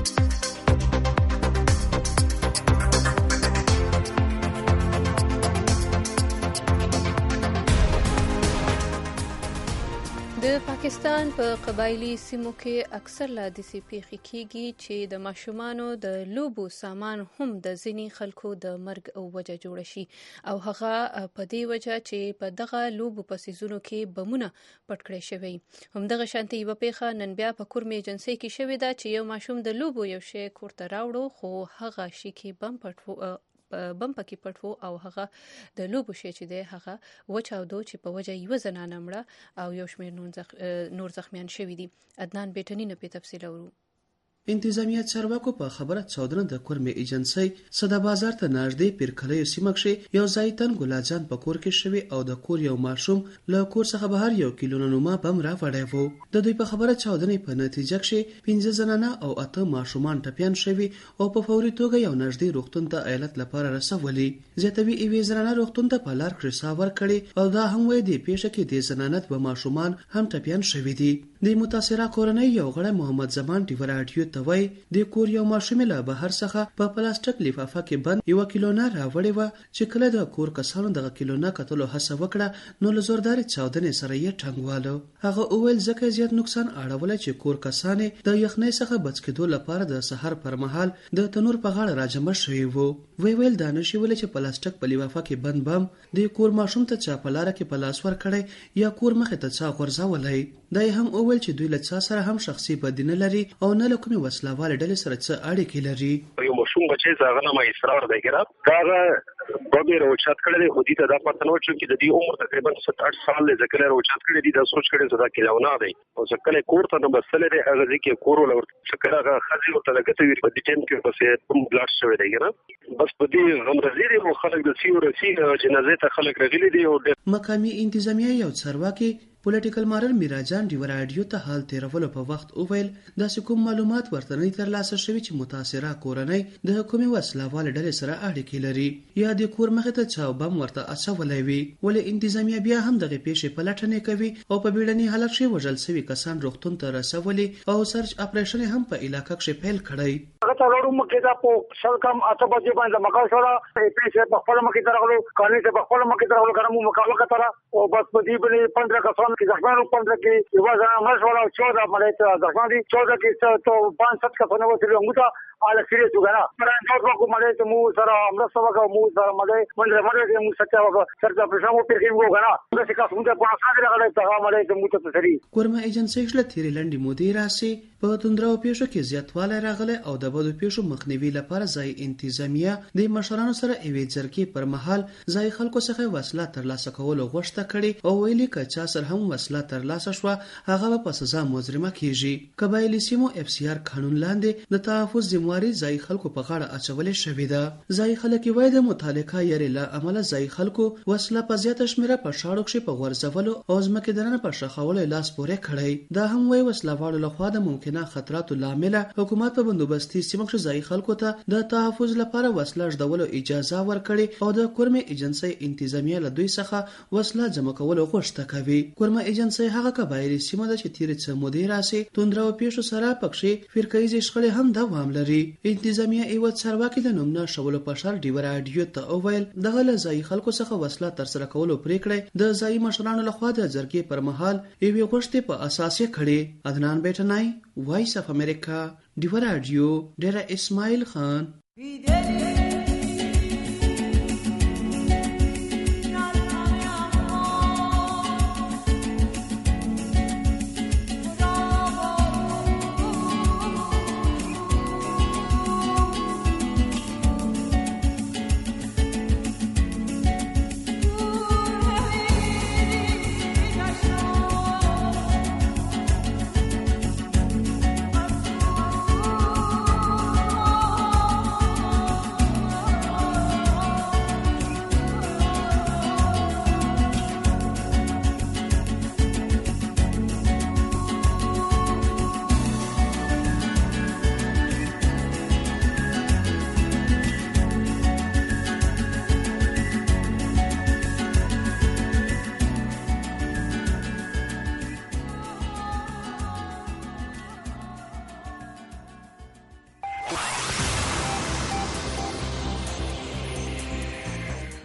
د پاکستان په قبایلی سیمو کې اکثر لا داسې پیښې کیږي چې د ماشومانو د لوبو سامان هم د ځینې خلکو د مرګ او وجه جوړ شي او هغه په دې وجه چې په دغه لوبو په سیزونو کې بمونه پټ کړی شوی. همدغه شانتي یوه پیښه نن بیا په کورم ایجنسۍ کې شوې ده چې یو ماشوم د لوبو یو شی کور ته راوړو خو هغه شي کې بم پټ بم پکې پټ وو او هغه د لوبو شی چې دی هغه وچاودو چې په وجه یوه زنانه مړه او یو شمېر نور زخمیان شوي دي. عدنان بیټني نه په تفصیل اورو. انتظامیه چارواکو په خبره چاودنه د کورم ایجنسۍ صدا بازار ته نږدې پیرکلیو سیمه کې یو ځای تن ګلاجان په کور کې شوی او د کور یو ماشوم له کور څخه بهر یو کیلو نوما بم را وړی وو. د دوی په خبره چاودنې په نتیجه کې پنځه زنانه او اته ماشومان ټپیان شوي او په فوري توګه یو نږدې روغتون ته عیادت لپاره رسولي. زیاتوي یوې زنانه روغتون ته په لار کې سا ورکړې او دا هم وایي د پیښه کې د زنانت و ماشومان هم ټپیان شوي دي. د متاثره کورنۍ یو غړی محمد زمان ډیوا راډیو ته وایي د کور یو ماشوم له بهر څخه په پلاستیک لفافه کې بند یو کیلونه راوړې و چې کله د کور کسانو دغه کیلونه کتلو هڅه وکړه نو له زورداري چاودنې سره یې ټنګواله. هغه اوویل ځکه زیات نقصان اړولی چې کور کسانې د یخنۍ څخه بچ کېدو لپاره د سحر پر مهال د تنور په غاړه راجمع شوي وو. وی ویل دا نشي ویلی چې پلاستیک په لفافه کې بند بم د کور ماشوم ته چا په لاره کې په لاس ورکړی یا کور مخې ته چا غورځولی. دا یې هم اوویل چې دوی له چا سره هم شخصي بدي نه لري او نه له کومې وسلهوالې ډلې سره څه اړیکې لري. یو ماشوم بچی هغه نه ما اصرار دی ګره هغه بوبي روچات کړی دی خو دې ته دا پته نه و چې د دې عمر تقریبا سات اټ سال دی ځکه روچات کړی دی دا سوچ کړی چې دا کیلونه دی او ځکه کور ته نو بسل دی هغه ځکه کور ولور څکه هغه خځې ورته لګته وي په دې ټیم کې پسې کوم بلاش شوی دی ګره بس په دې غمرزي دی او خلک د سیو رسی جنازې ته خلک راغلي دي او مقامي انتظامیه یو څارواکي پولیټیکل مارل میراجان ډیوا راډیو ته حال تیرولو په وخت اوویل داسې کوم معلومات ورته نه ترلاسه شوي چې متاثره کورنۍ د کومې وسلهوالې ډلې سره اړیکې لري یا د کور مخې ته چا بم ورته اچولی وي. ولې انتظامیه بیا هم دغې پیښې پلټنې کوي او په بیړني حالت کې وژل شوي کسان روغتون ته رسولي او سرچ اپریشن هم په علاقه کې پیل کړی. هغه ته وروړو مکه دا په سلکم اته بجې باندې مکه شوړه پیښې په خپل مکه درغلو کاني ته په خپل مکه درغلو کړم مکالمه کتره او بس په دې باندې پندرہ کسان की जख्मी पंद्रह की युवा जना मर्ज वाला चौदह मरे जख्मी थी चौदह की तो पाँच सात का सोने वो थी अंगूठा आले सीरियस हुआ ना पर अंदर को मरे तो मुंह सारा अमृत सभा का मुंह सारा मरे मंडे मरे के मुंह सच्चा होगा सर का प्रश्न वो फिर कहीं होगा ना वैसे का सुनते पाँच सात लगा तो मरे तो मुंह तो सरी کورما ایجنسۍ له تیرې لنډې مودې راسي په توندرو پیښو کې زیاتوالی راغلی او د بدو پیښو مخنیوي لپاره ځای انتظامیه د مشرانو سره یوې جرګې پر مهال ځای خلکو څخه وسله ترلاسه کولو غوښتنه کړې او ویلي که چا سره هم وسله ترلاسه شوه هغه به په سزا مجرمه کیږي. قبایلي سیمو اف سی آر قانون لاندې د تحفظ ذمواري ځای خلکو په غاړه اچولې شوې ده. ځای خلک یې وایي د متعلقه یارې له امله ځای خلکو وسله په زیاته شمېره په شاړو کښې په غورځولو او ځمکې دننه په ښخولو لاس پورې کړی. دا هم وایي وسلهوالو لخوا د ممکنه خطراتو له امله حکومت په بندوبستي سیمو کښې ځای خلکو ته د تحفظ لپاره وسله ږدولو اجازه ورکړې او د کورمې ایجنسۍ انتظامیه له دوی څخه وسله جمع کولو غوښتنه کوي. کورمه ایجنسۍ هغه قبایلي سیمه ده چې تېرې څه مودې راسي توندرو پیښو سره پکښې فرقهیزې شخړې هم دوام لري. انتظامیه یوه څارواکي د نوم نه شولو پشار ډیوا راډیو ته وویل دغه له ځایي خلکو څخه وسله ترسره کولو پرېکړې د ځایي مشرانو لخوا د جرګې پر مهال یوې غوښتنې په اساس یې کړې. عدنان بیټنای، وایس اف امریکا، ډیوا راډیو، ډیره اسماعیل خان.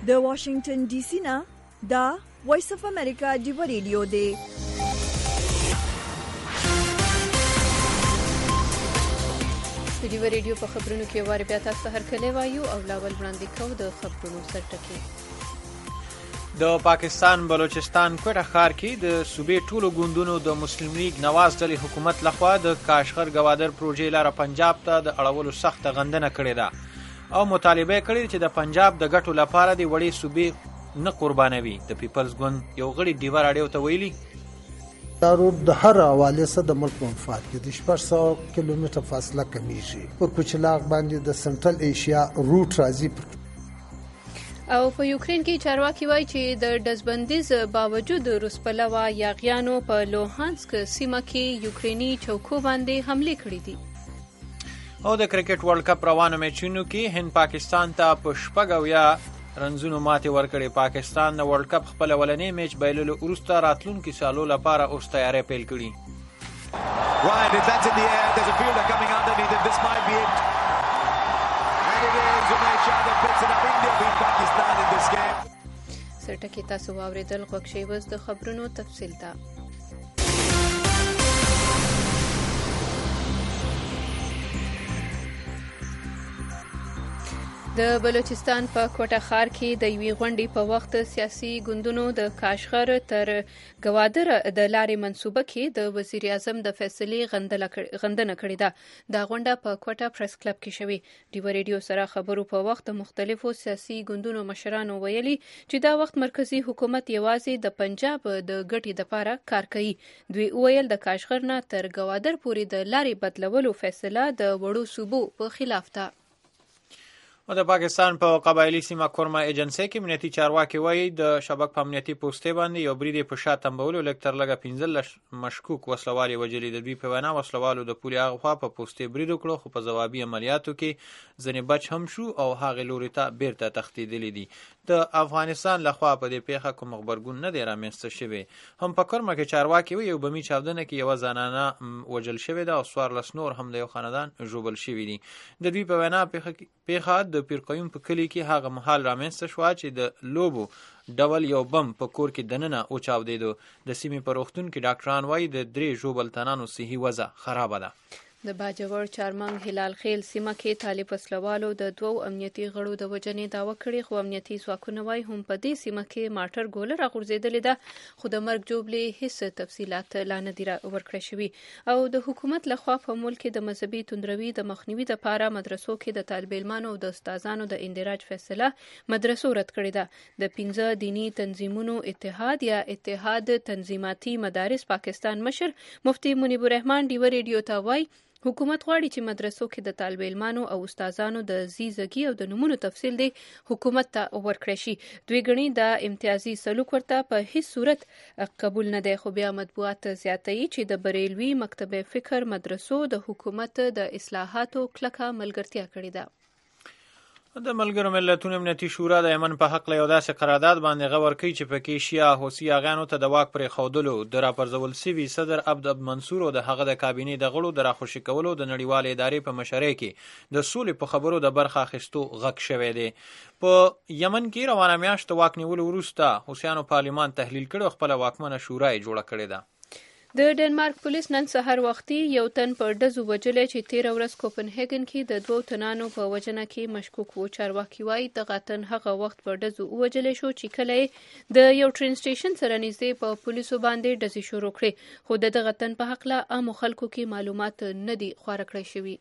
د واشنگټن ډي سي نه دا وایس اف امریکا ډیو ریډیو دی. ډیو ریډیو په خبرونو کې واره بیا تاسو ته هرکلی وایو او لاول وړاندې کوو د خبرونو سرټکي. د پاکستان بلوچستان کوټه ښار کې د صوبې ټولو ګوندونو د مسلم لیگ نواز ډلې حکومت لخوا د کاشغر ګوادر پروژې لاره پنجاب ته د اړولو سخته غندنه کړې ده او مطالبه کړې چې د پنجاب د ګټو لپاره د وړې صوبې نه قربانوي. د پیپلز ګوند یو غړي ډیوه راډیو ته ویلي دا روډ د هر حواله سره د ملک منفعت کې د شپږ سوه کیلومتره فاصله کمیږي. پر کوچلاغ باندې د سنټرل ایشیا روټ راځي. او په یوکرين کې چارواکي وایي چې د ډزبندیز باوجود روس پلوه یاغیانو په لوهانسک سیمه کې یوکرینی چوکو باندې حمله کړې دي. او د کرکټ ورلد کپ روانو میچونو کې هند پاکستان ته په شپږ اویا رنزونو ماتې ورکړې. پاکستان د ورلد کپ خپل اولنی میچ بایللو وروسته راتلونکي سالو لپاره اوس تیاری پیل کړي. سرټکي تاسو واوریدل غوښ شی وز د خبرونو تفصیل ته. د بلوچستان په کوټه ښار کې د یوې غونډې په وخت سیاسي ګوندونو د کاشغر تر ګوادر د لارې منصوبه کې د وزیر اعظم د فیصلې غندنه کړې ده. دا غونډه په کوټه پریس کلب کې شوې. ډیو ریډیو سره خبرو په وخت مختلفو سیاسي ګوندونو مشرانو ویلي چې دا وخت مرکزی حکومت یوازې د پنجاب د ګټې لپاره کار کوي. دوی ویل د کاشغر نه تر ګوادر پورې د لارې بدلولو فیصله د وړو صوبو په خلاف ده. او د پاکستان په قبایلی سیمه کورما ایجنسی کې امنیتي چارواکي وایي د شبک په امنیتي پوسټې باندې یو برید په شا تنبولو لږ تر لږه پنځلس مشکوک وسلوال وژلي. د دوی په وینا وسلوالو د پولې هاخوا په پوسټې برید وکړو خو په ځوابي عملیاتو کې ځینې بچ هم شو او هغې لوري ته بیرته تښتېدلي دي. د افغانستان لخوا په دې پیښه کوم غبرګون نه دی رامنځته شوی. هم په کورما کې چارواکي وایي یو بمي چاودنه کې یوه زنانه وژل شوې ده او څوارلس نور هم د یو خاندان ژوبل شوي دي. د دوی په وینا پیښه د پیر قیوم په کلی کې هغه مهال رامنځته شوه چې د لوبو ډول یو بم په کور کې دننه وچاودېدو. د سیمې په روغتون کې ډاکټران وایي د درې ژوبل تنانو صحي وضع خرابه ده. د باجوړ چارمنګ هلال خیل سیمه کې طالب وسلوالو د دوو امنیتي غړو د وژنې دعوه کړې خو امنیتي ځواکونه وایي هم په دې سیمه کې ماټر ګوله راغورځېدلې ده خو د مرګ جوړې هیڅ تفصیلات لا نه دي ورکړل شوي. او د حکومت لخوا په ملک کې د مذهبي توندروي د مخنیوي لپاره مدرسو کې د طالب علمانو او د استادانو د اندراج فیصله مدرسو رد کړې ده. د پنځه دینی تنظیمونو اتحاد یا اتحاد تنظیماتي مدارس پاکستان مشر مفتي منیب الرحمن ډیو ریډیو ته وایي حکومت غواړي چې مدرسو کې د طالب علمانو او استادانو د زیږګي او د نمونو تفصیل دی حکومت ته ورکړی شي. دوی ګڼي د امتیازي سلوک ورته په هیڅ صورت قبول نه دی. خو بیا مطبوعات زیاتوي چې د بریلوي مکتب فکر مدرسو د حکومت د اصلاحاتو کلکه ملګرتیا کړې ده. د ملګرو ملتونو امنیتي شورا د یمن په حق له یو داسې قرارداد باندې غور کوي چې پکې شیعه حوثي یاغیانو ته د واک پرېښودلو د راپرځول سوي صدر عبد منصور او د هغه د کابینې د غړو د راخوشي کولو د نړیوالې ادارې په مشرۍ کې د سولې په خبرو د برخه اخیستو غږ شوی دی. په یمن کې روانه میاشت واک نیولو وروسته حوثیانو پارلمان تحلیل کړی او خپله واکمنه شورا یې جوړه کړې ده. د ډنمارک پولیس نن سهار وختي یو تن په ډزو وژلی چې تېره ورځ کوپنهیګن کې د دوو تنانو په وژنه کې مشکوک و. چارواکي وایي دغه تن هغه وخت په ډزو ووژلی شو چې کله یې د یو ټرین سټیشن سره نږدې په پولیسو باندې ډزې شروع کړې خو د دغه تن په هکله عامو خلکو کې معلومات نه دي خواره کړی شوي.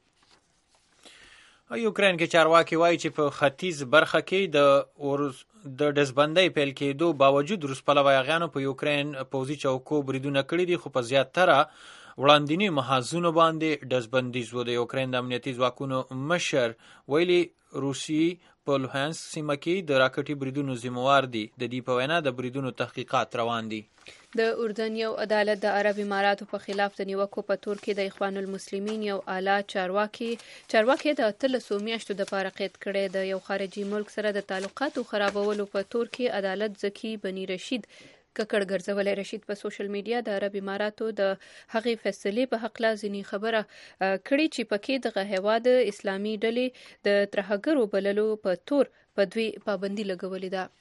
یوکرین کې چارواکي وایي چې په ختیځ برخه کې د د ډزبندۍ پیل کېدو باوجود روس پلوه یاغیانو په یوکرین پوځي چوکو بریدونه کړي دي خو په زیاتره وړاندینی محاذونو باندې ډزبندیز و. د یوکرین د امنیتي ځواکونو مشر ویلي روسي په لوهانسک سیمه کې د راکټي بریدونو ذمہوار دي. د دې په وینا د بریدونو تحقیقات روان دي. د اردن یو عدالت د عرب اماراتو په خلاف د نیوکو په تور کې د اخوان المسلمین یو اعلی چارواکي چارواکي د اتلسو میاشتو دپاره قید کړی. د یو خارجي ملک سره د تعلقاتو خرابولو په تور کې عدالت زکی بني رشید ککړ ګرځولې. رشید په سوشل میډیا د عرب اماراتو د هغې فیصلې په حق لا ځینې خبره کړې چې پکې دغه هیواد اسلامي ډلې د ترهګرو بللو په تور په دوی پابندي لګولې ده.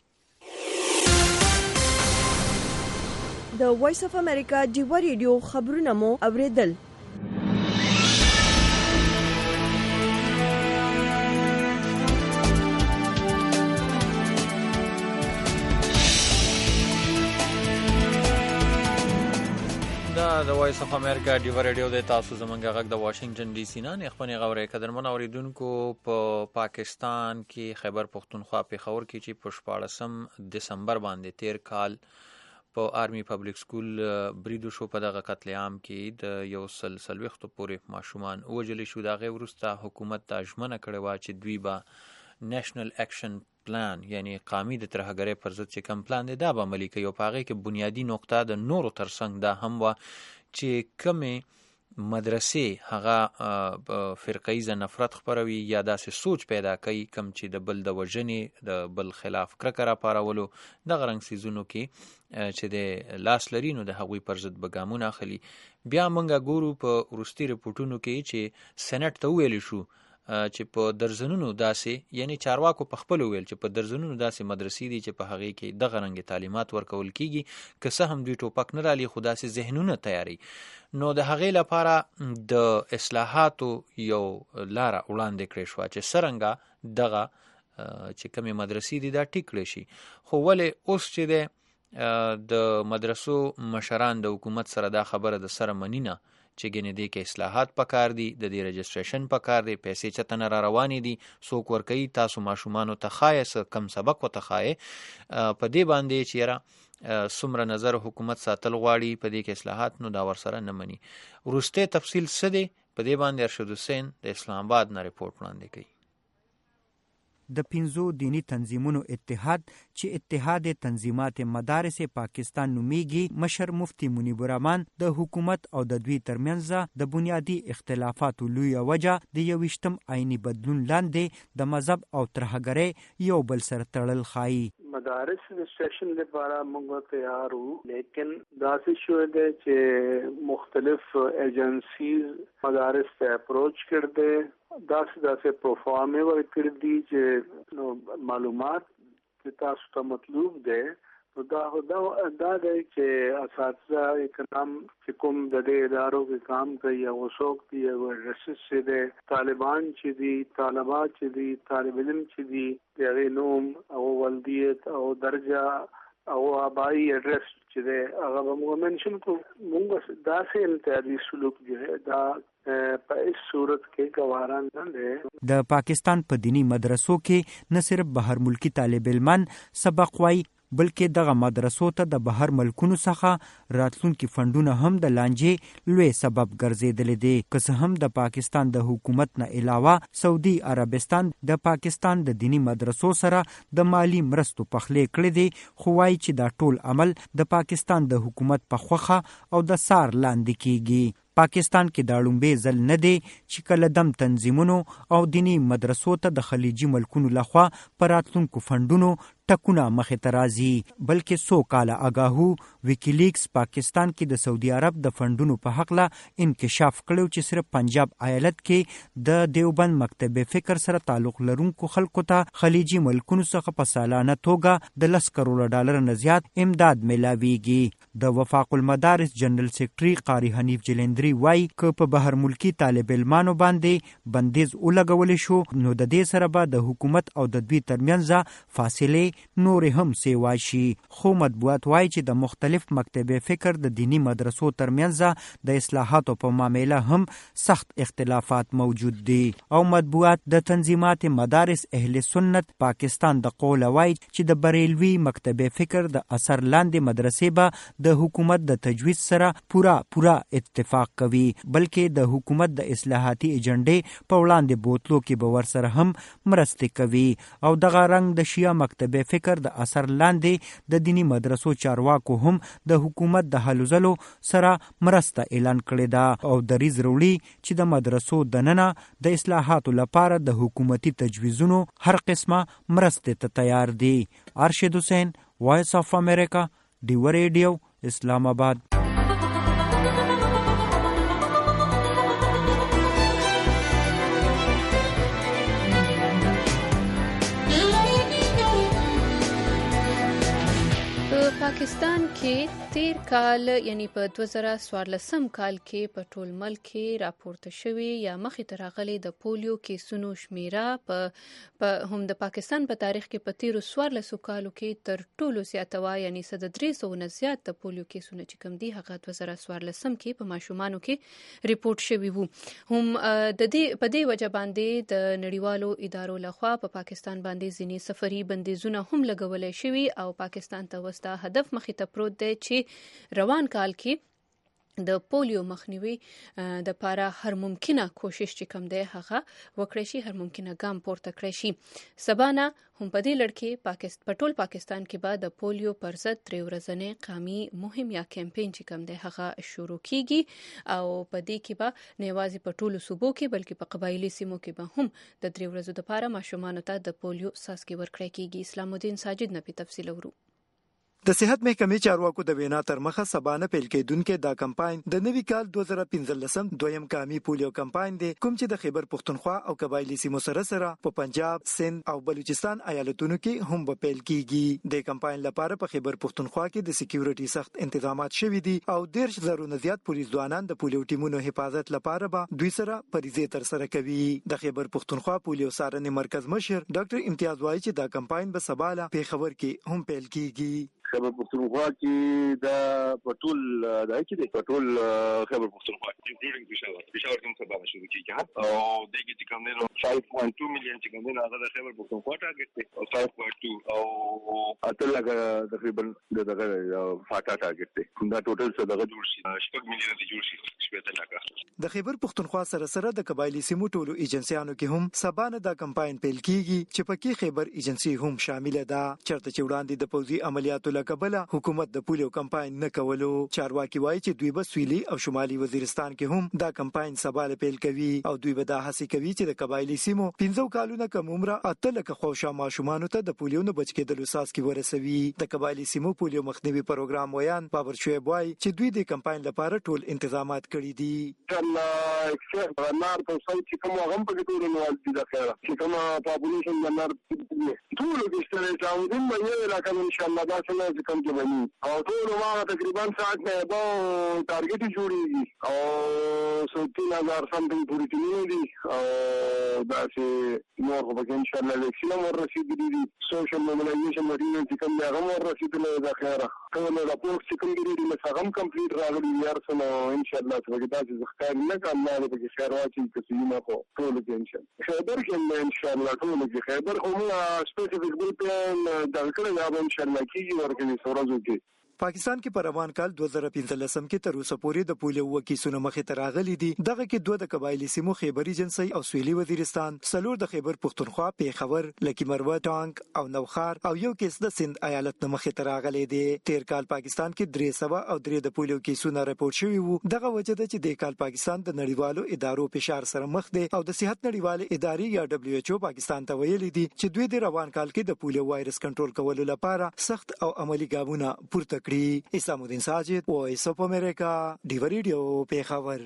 د وایس اف امریکا ډیوا ریډیو خبرونه مو اوریدل. دا د وایس اف امریکا ډیوا ریډیو د تاسو زمونږ غږ د واشنگټن ډي سي نه خپل غوړې قدرمن اوریدونکو په پا پاکستان کې خیبر پختونخوا پیښور کې چې په شپاړسم دسمبر باندې تیر کال په آرمي پبلک سکول بریدو شو. په دغه قتل عام کې د یو سل څلوېښتو پورې ماشومان وژل شو. د هغې وروسته حکومت ته ژمنه کړې وه چې دوی به نیشنل اکشن پلان یعنی قومي د ترهګرۍ پر ضد چې کوم پلان دی دا به عملي کوي. او په هغې کې بنیادي نقطه د نورو ترڅنګ دا هم وه چې کومې مدرسې هغه فرقهیزه نفرت خپروي یا داسې سوچ پیدا کوي کوم چې د بل د وژنې د بل خلاف کرکه راپارولو دغه رنګ څیزونو کې چې د لاس لري نو د هغوی پر ضد به ګامونه اخلي. بیا موږ ګورو په وروستي رپورټونو کې چې سېنټ ته وویل شو چې په درزنونو داسې یعنی چارواکو په خپل ویل چې په درزنونو داسې مدرسې دي چې په هغې کې دغه رنګ تعلیمات ورکول کیږي که څه هم دوی ټوپک نه رالي خو داسې ذهنونه تیاري. نو د هغې لپاره د اصلاحاتو یو لاره وړاندې کړې شوه چې څرنګه دغه چې کومې مدرسې دي دا ټیک کړی شي. خو ولې اوس چې دی د مدرسو مشران د حکومت سره دا خبره د سره مني نه چې ګنې دې کې اصلاحات پکار دي د دې رجسټریشن پکار دی پیسې چته نه را روانې دي څوک ورکوي تاسو ماشومانو ته ښایه کم سبق ورته ښایې په دې باندې چې یاره څومره نظر حکومت ساتل غواړي په دې کې اصلاحات نو دا ورسره نه مني. وروستی تفصیل څه دی په دې باندې ارشد حسین د اسلام آباد نه رپورټ وړاندې کوي. د پنځو دینی تنظیمونو اتحاد چې اتحاد تنظیمات مدارس پاکستان نومیږي مشر مفتی منیب الرحمن د حکومت او د دوی ترمنځ د بنیادی اختلافاتو لوی وجه د یوشتم آئینی بدلون لاندې د مذهب او ترهګرۍ یو بل سره تړل ښایي. مدارس رجسټریشن لپاره موږ تیار وو لیکن داسې شو دی چې مختلف ایجنسیز مدارس ته اپروچ کړ دي داسې داسې پروفارمې ورکړي دي چې معلومات چې تاسو ته مطلوب دی نو دا دا دا دی چې اساتذه کرام چې کوم د دې ادارو کې کام کوي او څوک دي او رسس دي طالبان چې دي طالبات چې دي طالب علم چې دي د هغې نوم او ولدیت او درجه او آبائی ایڈریس چې دی هغه به موږ منشن کړو. موږ داسې امتیازي سلوک دی دا په هیڅ صورت کې ګواره نه دی. د پاکستان په دینی مدرسو کې نه صرف بهر ملکی طالب علمان سبق وایي بلکې دغه مدرسو ته د بهر ملکونو څخه راتلونکي فندونه هم د لانجې لوی سبب ګرځېدلی دی. که څه هم د پاکستان د حکومت نه علاوه سعودي عربستان د پاکستان د دینی مدرسو سره د مالی مرستو پخلی کړی دی خو وایي چې دا ټول عمل د پاکستان د حکومت په خوښه او د سار لاندې کیږي. پاکستان کې دا لومړی ځل نه دی چې کله دم تنظیمونو او دینی مدرسو ته د خلیجي ملکونو لخوا په راتلونکو فندونو ټکونه مخې ته راځي بلکې څو کاله اګاهو ویکیلیکس پاکستان کې د سعودي عرب د فندونو په حقله انکشاف کړو چې صرف پنجاب ایالت کې د دیوبند مکتب فکر سره تعلق لرونکو خلکو ته خلیجي ملکونو څخه په سالانه توګه د لس کروڑه ډالر نه زیات امداد ملاویږي. د وفاق المدارس جنرال سیکرټري قاری حنیف جلندري وایي که په بهر ملکی طالب علمانو باندې بندیز ولګول شو نو د دې سره به د حکومت او د دوی ترمنځ فاصله نورې هم سیوا شي. خو مطبوعات وایي چې د مختلف مکتب فکر د دینی مدرسو ترمنځ د اصلاحاتو په معامله هم سخت اختلافات موجود دي او مطبوعات د تنظیمات مدارس اهل سنت پاکستان د قول وایي چې د بریلوي مکتب فکر د اثر لاندې مدرسې به د حکومت د تجویز سره پورا پورا اتفاق کوي بلکې د حکومت د اصلاحاتي ایجنډې په وړاندې بوتلو کې به ورسره هم مرستې کوي او دغه رنګ د شیعه مکتب فکر د اثر لاندې د دینی مدرسو چارواکو هم د حکومت د هلو ځلو سره مرسته اعلان کړې ده او دریځ وروړي چې د مدرسو دننه د اصلاحاتو لپاره د حکومتي تجویزونو هر قسمه مرستې ته تیار دي. ارشد حسین، وایس اف امریکا، ډیوه ریډیو اسلام آباد. پاکستان کې تیر کال یعنی په دوه زره څوارلسم کال کې په ټول ملک کې راپورته شوی یا مخې ته راغلي د پولیو کیسونو شمیره په هم د پاکستان په تاریخ کې په تیرو څوارلسو کالو کې تر ټولو زیاته وه، یعنی څه د درې سوو نه زیات د پولیو کیسونه چې کوم دي هغه دوه زره څوارلسم کې په ماشومانو کې ریپورټ شوي وو. هم د دې په دې وجه باندې د نړیوالو ادارو لخوا په پاکستان باندې ځینې سفري بندیزونه هم لګولی شوي او پاکستان ته وستا هدف مخې ته پروت دی چې روان کال کې د پولیو مخنیوي د پاره هر ممکنه کوشش چې کوم دی هغه وکړی شي، هر ممکنه ګام پورته کړی شي. سبانه هم په دې لړ کې پاکستان په ټول پاکستان کې به د پولیو پر ضد درې ورځنی قومي مهم یا کمپین چې کوم دی هغه شروع کیږي او په دې کې به نه یوازې په ټولو صوبو کې بلکې په قبایلي سیمو کې به هم د درې ورځو لپاره ماشومانو ته د پولیو څاڅکي ورکړی کیږي. اسلام الدین ساجد نه په تفصیل ورو. د صحت محکمې چارواکو د وینا تر مخه سبانه پیل کېدونکې دا کمپاین د نوي کال دوه زره پنځلسم دویم قومي پولیو کمپاین دی، کوم چې د خیبر پښتونخوا او قبایلي سیمو سره سره په پنجاب، سند او بلوچستان ایالتونو کې هم به پیل کیږي. د کمپاین لپاره په خیبر پښتونخوا کې د سکیورټي سخت تنظیمات شوي دي او ډېر زرو نه زیات پولیس ځوانان د پولیو ټیمونو حفاظت لپاره به دوی سره فریضې تر سره کوي. د خیبر پښتونخوا پولیو څارنې مرکز مشر ډاکټر امتیاز وایي چې دا کمپاین به سبا پیښور کې هم پیل کیږي. خیبر پښتونخوا کې دا پټول دا کې د پټول خیبر پښتونخوا انکلودینګ پېښور پېښور کوم سبا شروع کیږي او دغه چې کوم نه five point two million چې کوم نه هغه د خیبر پښتونخوا ټارګټ دی او five point two او اته لګ تقریبا دغه فاټا ټارګټ دی. دا ټوټل څه دغه جوړ شي شپږ میلیونه دی جوړ شي شپږ لګ. د خیبر پښتونخوا سره سره د قبایلي سیمو ټولو ایجنسیانو کې هم سبانه دا کمپاین پیل کیږي چې پکې خیبر ایجنسی هم شامل ده. چرته چې وړاندې د پوځي عملیاتو لکبله حکومت د پولیو کمپاین نه کولو. چارواکي وایي چې دوی به سویلي او شمالي وزیرستان کې هم دا کمپاین سباله پیل کوي او دوی به دا هڅه کوي چې د قبایلي سیمو پنځو کالونو کم عمره اته لکه خوشا ماشومانو ته د پولیو نه بچ کېدلو څاڅکي ورسوي. د قبایلي سیمو پولیو مخنیوي پروګرام ویان بابر شعیب وایي چې دوی د کمپاین لپاره ټول تنظیمات کړي دي. الله اکثر نار په صوت چې کوم غم په ټول نوال دي د خیره چې کوم پاپولیشن د نار ټول د ستړي چاودین باندې علاقه ان شاء الله دا څنګه کوم کې باندې او ټول ما تقریبا ساعت نه به ټارګټ جوړیږي او ستين هزار سمثینګ پوری کېږي دي او دا چې نور په ان شاء الله وکیل مور رسیدلی دي سوشل موبلایزیشن مټیریل چې کوم هغه مور رسیدلی د خیره ټول راپورټ چې کوم دي د مساغم کمپلیټ راغلي یار سره ان شاء الله څنګه دا چې ځخکار نه کړم نه به خیر واچي چې سینه کو ټول کې ان شاء الله خیبر کې ان شاء الله ټول کې خیبر خو مو سپیسیفیک بل پلان د کړه دا ان شاء الله کیږي ورکه سورازو کې. پاکستان کې په روان کال دوه زره پنځلسم کې تر اوسه پورې د پولیو وکیسونه مخې ته راغلي دي. دغه کې دوه د قبایلي سیمو خیبر ایجنسی او سویلي وزیرستان، څلور د خیبر پښتونخوا، پیښور، لکی مروه، ټانک او نوخار او یو کیس د سند ایالت نه مخې ته راغلي دي. تیر کال پاکستان کې درې سوه او درې د پولیو کیسونه راپور شوي وو. دغه وجه ده چې د کال پاکستان د نړیوالو ادارو فشار سره مخ دی او د صحت نړیوال ادارې یا دبليو ایچ او پاکستان ته ویلي دي چې دوی د روان کال کې د پولیو وایرس کنټرول کولو لپاره سخت او عملی ګامونه پورته کړي. اسلام الدین ساجد، وایس اف امریکا، ډیوه ریډیو، پیښور.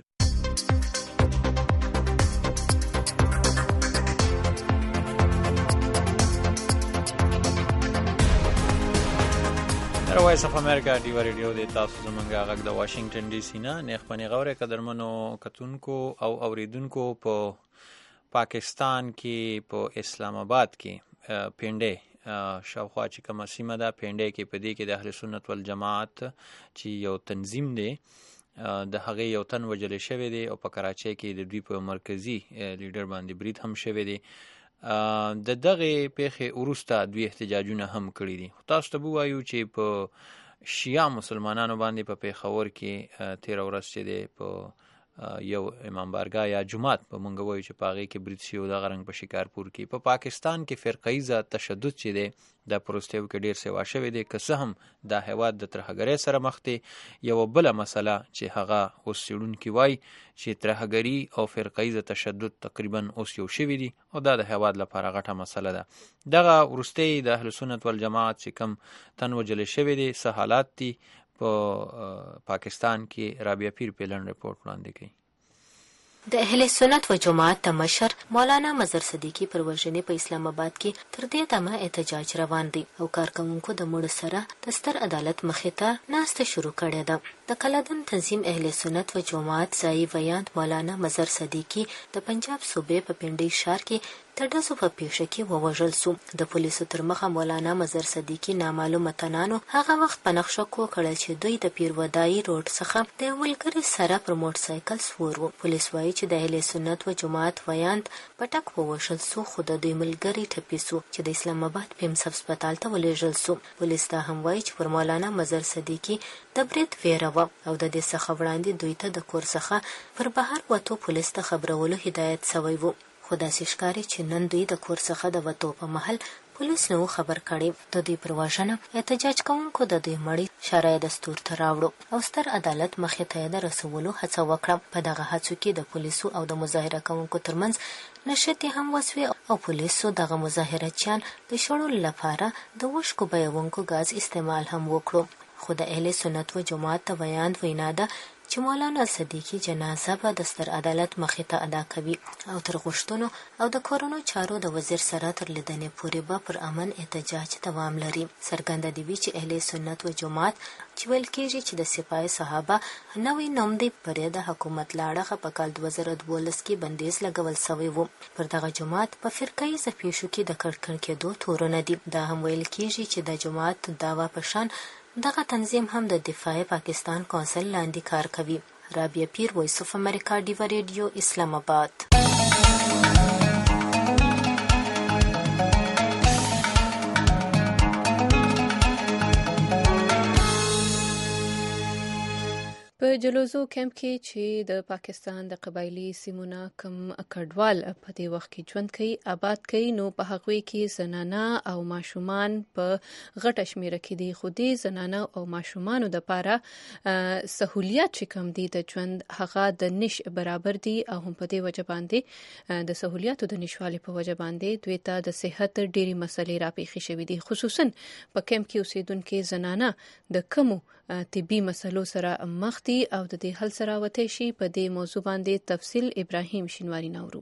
وایس اف امریکا ډیوه ریډیو د تاسو زمونږ غږ د واشنگټن ډي سي نه نه خپنی غوړې قدرمنو کتونکو او اوریدونکو په پاکستان کې په اسلام آباد کې پینډه شاوخوا چې کومه سیمه ده پینډه کې په دې کې د اهل سنت والجماعت چې یو تنظیم دی د هغې یو تن وجل شوی دی او په کراچۍ کې د دوی په مرکزی لیډر باندې برید هم شوی دی. د دغې پیښې وروسته دوی احتجاجونه هم کړي دي. تاسو ته ووایو چې په شیعه مسلمانانو باندې په پیښور کې تېره ورځ چې دی په یو امام بارګاه یا جماعت په مونږ وایو چې په هغې کې برید شي او دغه رنګ په شکارپور کې. په پاکستان کې فرقهیزه تشدد چې دی دا پروستیو کې ډېر سیوا شوی دی، که څه هم دا هیواد د ترهګرۍ سره مخ دی. یوه بله مسله چې هغه اوس څېړونکي وایي چې ترهګري او فرقهیزه تشدد تقریبا اوس یو شوي دي او دا د هیواد لپاره غټه مسله ده. دغه وروستۍ د اهل سنت والجماعت چې کم تن وجلې شوي دي څه حالات دي په پاکستان کې، رابعه پیر پیلن رپورټ وړاندې کوي. د اهل سنت و جماعت د مشر مولانا مظهر صدیقي پر وژنې په اسلام آباد کې تر دې دمه احتجاج روان دی او کارکوونکو د مړو سره د ستر عدالت مخې ته ناسته شروع کړې ده. د کلادن تنظیم اهل سنت و جماعت ځایي ویاند مولانا مظهر صدیقي د پنجاب صوبې په پنډۍ ښار کې د ډزو په پیښه کې ووژل سو. د پولیسو تر مخه مولانا مظهر صدیقي نامعلومه تنانو هغه وخت په نقشه کو کړل چې دوی د پیرودایي روډ څخه د ملګري سره پر موټر سایکل سور وو. پولیس وایي چې د اهل سنت و جماعت ویاند پټک ووژل سو، خو د دوی ملګري ټپي سو چې د اسلام آباد پیمس هسپتال ته ولېږل سو. پولیس دا هم وایي چې پر مولانا مظهر صدیقي د برید ویره وه او د دې څخه وړاندې دوی ته د کور څخه پر بهر وتو پولیس ته خبرولو هدایت سوی وو. خو داسې ښکاري چې نن دوی د کور څخه د وتو په مهال پولیس نه خبر کړي. د دوی پر وژنه احتجاج کوونکو د دوی مړی شرعي دستور ته راوړو او ستر عدالت مخې ته یې د رسولو هڅه وکړه. په دغه هڅو کې د پولیسو او د مظاهره کوونکو ترمنځ نښتې هم وسوې او پولیسو دغه مظاهرچیان د شړلو لپاره د وشکو بیونکو ګاز استعمال هم وکړو. خو د اهل سنت و جماعت د ویاند وینا ده چې مولانا صدیقي جنازه به د ستر عدالت مخې ته ادا کوي او تر غوښتنو او د کورونو چارو د وزیر سره تر لیدنې پورې به پر امن احتجاج دوام لري. څرګنده دي وي چې اهل سنت و جماعت چې ویل کېږي چې د سپاه صحابه نوی نوم دی پرې د حکومت لاړه په کال دوه زره دولس کې بندیز لګول سوی وو. پر دغه جماعت په فرقهیزه پیښو کې د کړکړ کېدو تورونه دي. دا هم ویل کېږي چې د جماعت دعوا په شان دغه تنظیم هم د دفاع پاکستان کونسل لاندې کار کوي. رابعه پیر، وایس اف امریکا، ډیوا ریډیو، اسلام آباد. په جلوزو کمپ کې چې د پاکستان د قبایلی سیمونه کم کډوال په دې وخت کې ژوند کوي آباد کوي، نو په هغوی کې زنانه او ماشومان په غټه شمیره کې دي. خو دې زنانه او ماشومانو دپاره سهولیات چې کم دي د ژوند هغه د نش برابر دي او هم په دې وجه باندې د سهولیاتو د نشوالي په وجه باندې دوی ته د صحت ډېرې مسلې راپېښې شوي دي. خصوصا په کمپ کې اوسېدونکې زنانه د کمو طبي مسلو سره مخ دي او د دې حل سره وتی شي. په دې موضوع باندې تفصیل ابراهیم شینواری نورو.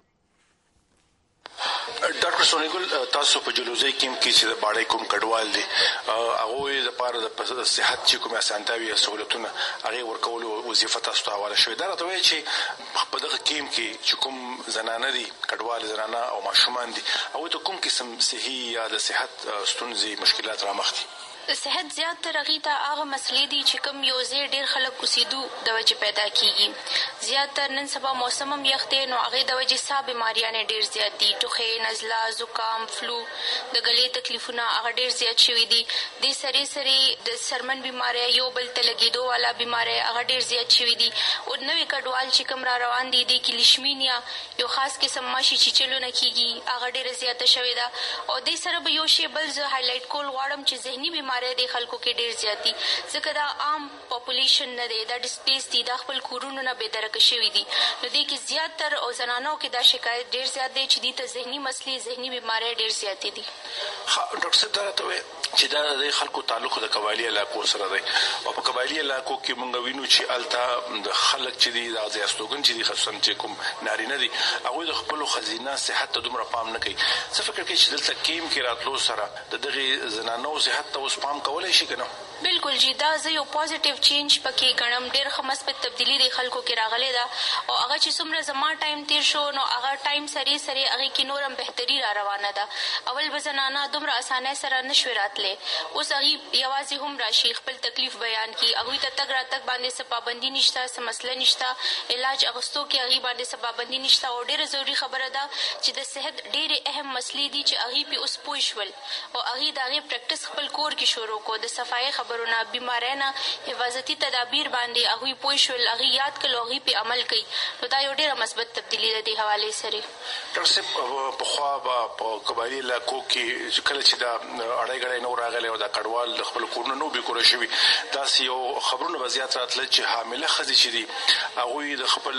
ډاکټر سونیګل، تاسو په جلوزي کیم کې چې د باړې کوم کډوال دي هغه د پاره د صحت چې کوم اسانتیاوي او سہولتونه هغه ورکول وظیفه تاسو ته حواله شوې. دا راته وایي چې په دغه کیم کې چې کوم زنانه دي کډوال زنانه او ماشومان دي او ته کوم قسم صحي یا د صحت ستونزې مشکلات را مخ دي؟ صحت زیات تر هغې ته هغه مسلې دي چې کوم یو ځای ډېر خلک اوسېدو د وجې پیدا کېږي. زیات تر نن سبا موسم هم یخ دی نو هغې د وجې ساه بیماریانې ډېر زیات دي. ټوخی، نزله، زکام، فلو، د ګلې تکلیفونه هغه ډېر زیات شوي دي. دې سرې سرې د سرمن بیماری یو بل ته لګېدو والا بیماری هغه ډېر زیات شوي دي. او نوي کډوال چې کوم را روان دي دې کې لیشمینیا یو خاص قسم ماشي چیچلو نه کېږي هغه ډېره زیاته شوې ده. او دې سره به یو شی بل زه هایلایټ کول غواړم چې ذهني بیماری د خلکو کې ډېر زیات دي ځکه دا عام پاپولیشن نه دی، دا ډسپلیس دي، دا خپل کورونو نه بېدرکه شوي دي. نو دې کې زیات تر او زنانو کې دا شکایت ډېر زیات دی چې دې ته ذهني مسلې ذهني بیماری ډېر زیاتې دي. ډاکټر صاحب دا راته وایي چې دا د خلکو تعلق د قبایلي علاقو سره دی او په قبایلي علاقو کې موږ وینو چې هلته د خلک چې دي د ځای استوګن چې دي خصوصا چې کوم نارینه دي هغوی د خپلو ښځینه صحت ته دومره پام نه کوي. څه فکر کوي چې دلته کیم کې راتلو سره د دغې زنانو صحت ته اوس پام کولی شي که نه؟ بالکل جی، دا زه یو پازیټیو چینج پکې ګڼم. ډېر ښه مثبت تبدیلي د خلکو کې راغلې ده او هغه چې څومره زما ټایم تیر شو نو هغه ټایم سرې سرې هغې کې نور هم بهتري را روانه ده. اول به زنانه دومره اسانۍ سره نه شوې راتلی، اوس هغې یوازې هم راشي خپل تکلیف بیان کړي. هغوی ته تګ راتګ باندې څه پابندي نشته، څه مسله نشته، علاج اخیستو کې هغې باندې څه پابندي نشته. او ډېره ضروري خبره ده چې د صحت ډېرې اهم مسلې دي چې هغې پې اوس پوه شول او هغې د هغې پریکټس خپل کور کې شروع کړو. د صفایۍ خبرو نه بیماری نه حفاظتي تدابیر باندې هغوی پوه شول هغې یاد کړل او هغوی پې عمل کوي نو دا یو ډېره مثبت تبدیلي ده دې حوالې سره. ډاکټر صاحب پخوا به په قبایلي علاقو کې کله چې دا اړی ګړی نه و راغلی او دا کډوال د خپلو کورونو نه و بېکوره شوي داسې یو خبرونه به زیات راتلل چې حامله ښځې چې دي هغوی د خپل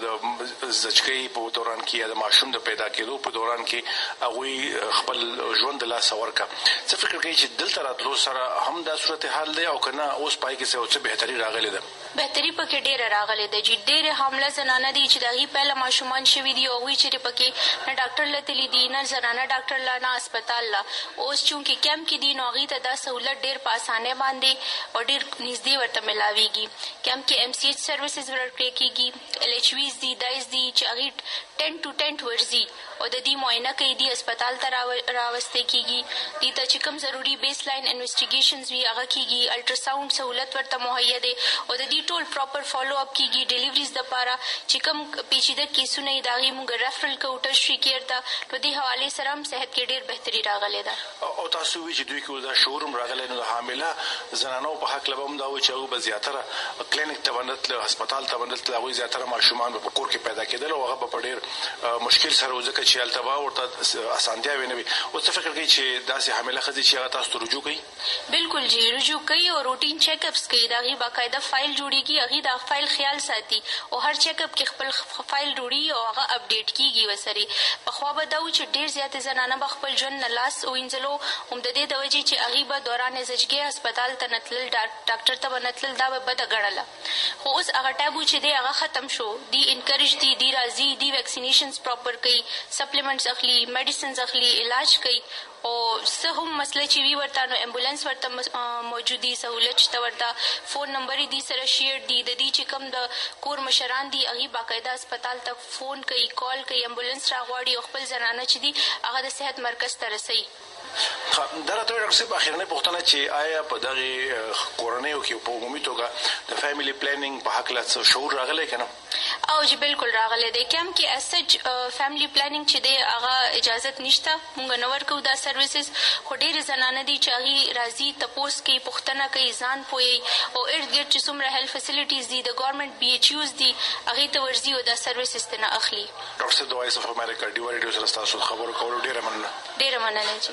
د زچګۍ په دوران کې یا د ماشوم د پیدا کېدو په دوران کې هغوی خپل ژوند د لاسه ورکړه. څه فکر کوي چې دلته راتلو سره هم دا صورتحال دی او که نه اوس پای کې څه بهتري راغلې ده؟ بهتري پکې ډېره راغلې ده چې ډېرې حامله زنانه دي چې د هغې پیله ماشومان شوي دي او هغوی چېرې پکې نه ډاکټر له تللي دي نه زنانه ډاکټر له نه هسپتال له. اوس چونکې کیمپ کې دي نو هغې ته دا سهولت ډېر په اسانۍ باندې او ډېر نږدې ورته میلاویږي. کیمپ کې ایم سی ایچ سروسز ورکړی کېږي ایل ایچ ویز دي دایز دي چې هغې ټینټ ټو ټینټ ورځي او د دې معاینه کوي دي هسپتال ته راوستی کېږي دې ته چې کوم ضروري بیس لاین انویسټیګیشنز وي هغه کېږي الټراساؤنډ سهولت ورته مهیا دی او د دې ټول پراپر فالو اپ کېږي ډیلیوریز دپاره چې کوم پیچیده کیسونه یې د هغې موږ ریفرل کوو ټرشري کیر ته نو دې حوالې سره هم صحت کې ډېر بهتري راغلی ده. او تاسو وایي چې دوی کې دا شعور هم راغلی نو د حامله زنانو په هکله به هم دا وایي چې هغوی به زیاتره کلینیک ته به نه تله هسپتال ته به نه تله هغوی زیاتره ماشومان به په کور کې پیدا کېدل او هغه به په ډېر مشکل سره و ځکه چې هلته به ورته اسانتیاوې نه وي. اوس څه فکر کوي چې داسې حامله ښځې چې هغه تاسو ته رجوع کوي؟ بلکل جی رجوع کوي او روټین چیک اپس کوي د هغې باقاعده فایل جوړېږي هغې د فایل خیال ساتي او هر چیک اپ کې خپل فایل جوړي او هغه اپډیټ کېږي ورسرې. پخوا به دا و چې ډېر زیاتې زنانه به خپل ژوند نه لاس ووینځلو هم د دې د وجې چې هغې به دوران زچګۍ هسپتال ته نه تلل ډاکټر ته به نه تلل دا به بده ګڼله. خو اوس هغه ټابو چې دی هغه ختم شو. دی انکریج دي دی راځي دی ویکسینیشنز پراپر کوي سپلیمنټس اخلي میډیسنز اخلي علاج کوي او څه هم مسله چې وي ورته نو امبولانس ورته موجودي سهولت شته ورته فون نمبر دي سره شیر دي د دې چې کوم د کور مشران دي هغې باقاعده هسپتال ته فون کوي کال کوي امبولانس راغواړي او خپل زنانه چې دي هغه د صحت مرکز ته رسوي. دا راته ډاکټر صاحب اخرنۍ پوښتنه چې آیا په دغې کورنیو کې په عمومي توګه د فیملی پلانینګ په هکله څه شعور راغلی که نه؟ او جی بلکل راغلی دی. کیمپ کې اسج فیملی پلانینګ چې دی هغه اجازت نشته مونږ نه ورکوو دا سروسز خو ډېرې زنانه دي چې هغې راځي تپوس کوي پوښتنه کوي ځان پوهوي او ارد ګرد چې څومره هیلث فیسیلیټیز دي د ګورنمنټ بي ایچ یوز دي هغې ته ورځي او دا سروسز ترنه اخلي. ډاکټر صاحب د وایس اف امریکا ډیوا ریډیو سره ستاسو د خبرو کولو ډېره مننه. ډېره مننه جی.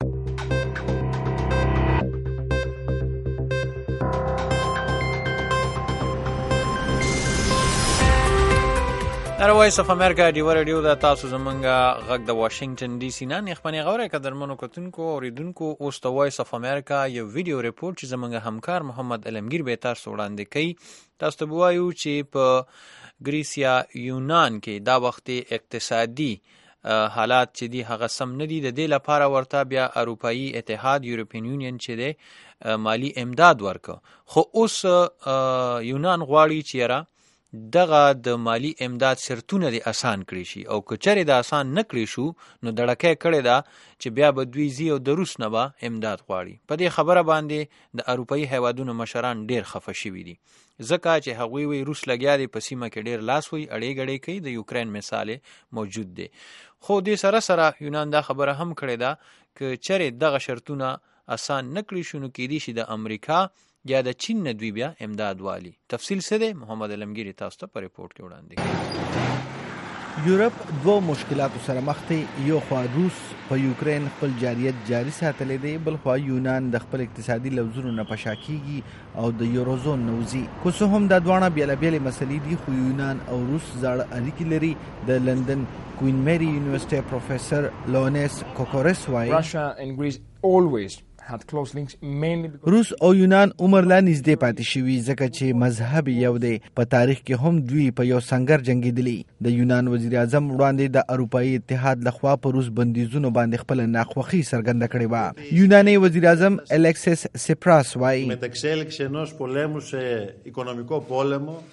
در وایس اف امریکا ډیوا ریډیو دا تاسو زمونږ غږ د واشنگټن ډي سي نه نیخپنې غوره قدرمنو کتونکو اوریدونکو اوس د وایس اف امریکا یو ویډیو ریپورت چې زمونږ همکار محمد علمگیر به تاسو وړاندې کوي. تاسو ته وایو چې په ګریس یا یونان کې دا وخت اقتصادي حالات چې دی هغه سم نه دي د دې لپاره ورته بیا اروپایي اتحاد یورپین یونین چې دی مالی امداد ورکړه خو اوس یونان غواړي چې یاره دغه د مالی امداد شرطونه دې آسان کړي شي او که چېرې د آسان نه کړي شو نو دړکۍ کړې ده چې بیا به دوی ځي او د روس نه به امداد غواړي. په دې خبره باندې د اروپایي هیوادونو مشران ډېر خفه شوي دي ځکه چې هغوی وایي روس لګیا دی په سیمه کې ډېر لاس وي اړې ګړې کوي د یوکرین مثال موجود دی. خو دې سره سره یونان دا خبره هم کړې ده که چېرې دغه شرطونه آسان نه کړي شو نو کېدای شي د امریکا یا د چین نه دوی بیا امداد والی. تفصیل څه دی محمد علمگیر تاسو ته په ریپورت کې وړاندې کوي. یورپ دوه مشکلاتو سره مخ دی. یو خوا روس په یوکرین خپل جاریت جاری ساتلی دی بل خوا یونان د خپل اقتصادي لوزونو نه په شا کیږي او د یوروزون نه وځي. خو څه هم دا دواړه بېلابېلې مسلې دي خو یونان او روس زاړه اړیکې لري. د لندن کوین میری یونیورسټۍ پروفیسر لونیس کوکورس وایي روس او یونان عمر لا نږدې پاتې شوي ځکه چې مذهب یو دی. په تاریخ کې هم دوی په یو سنګر جنګېدلي. د یونان وزیر اعظم وړاندې د اروپایي اتحاد لخوا په روس بندیزونو باندې خپل ناخوښي څرګنده کړې وه. یوناني وزیر اعظم الکسیس سپراس وایي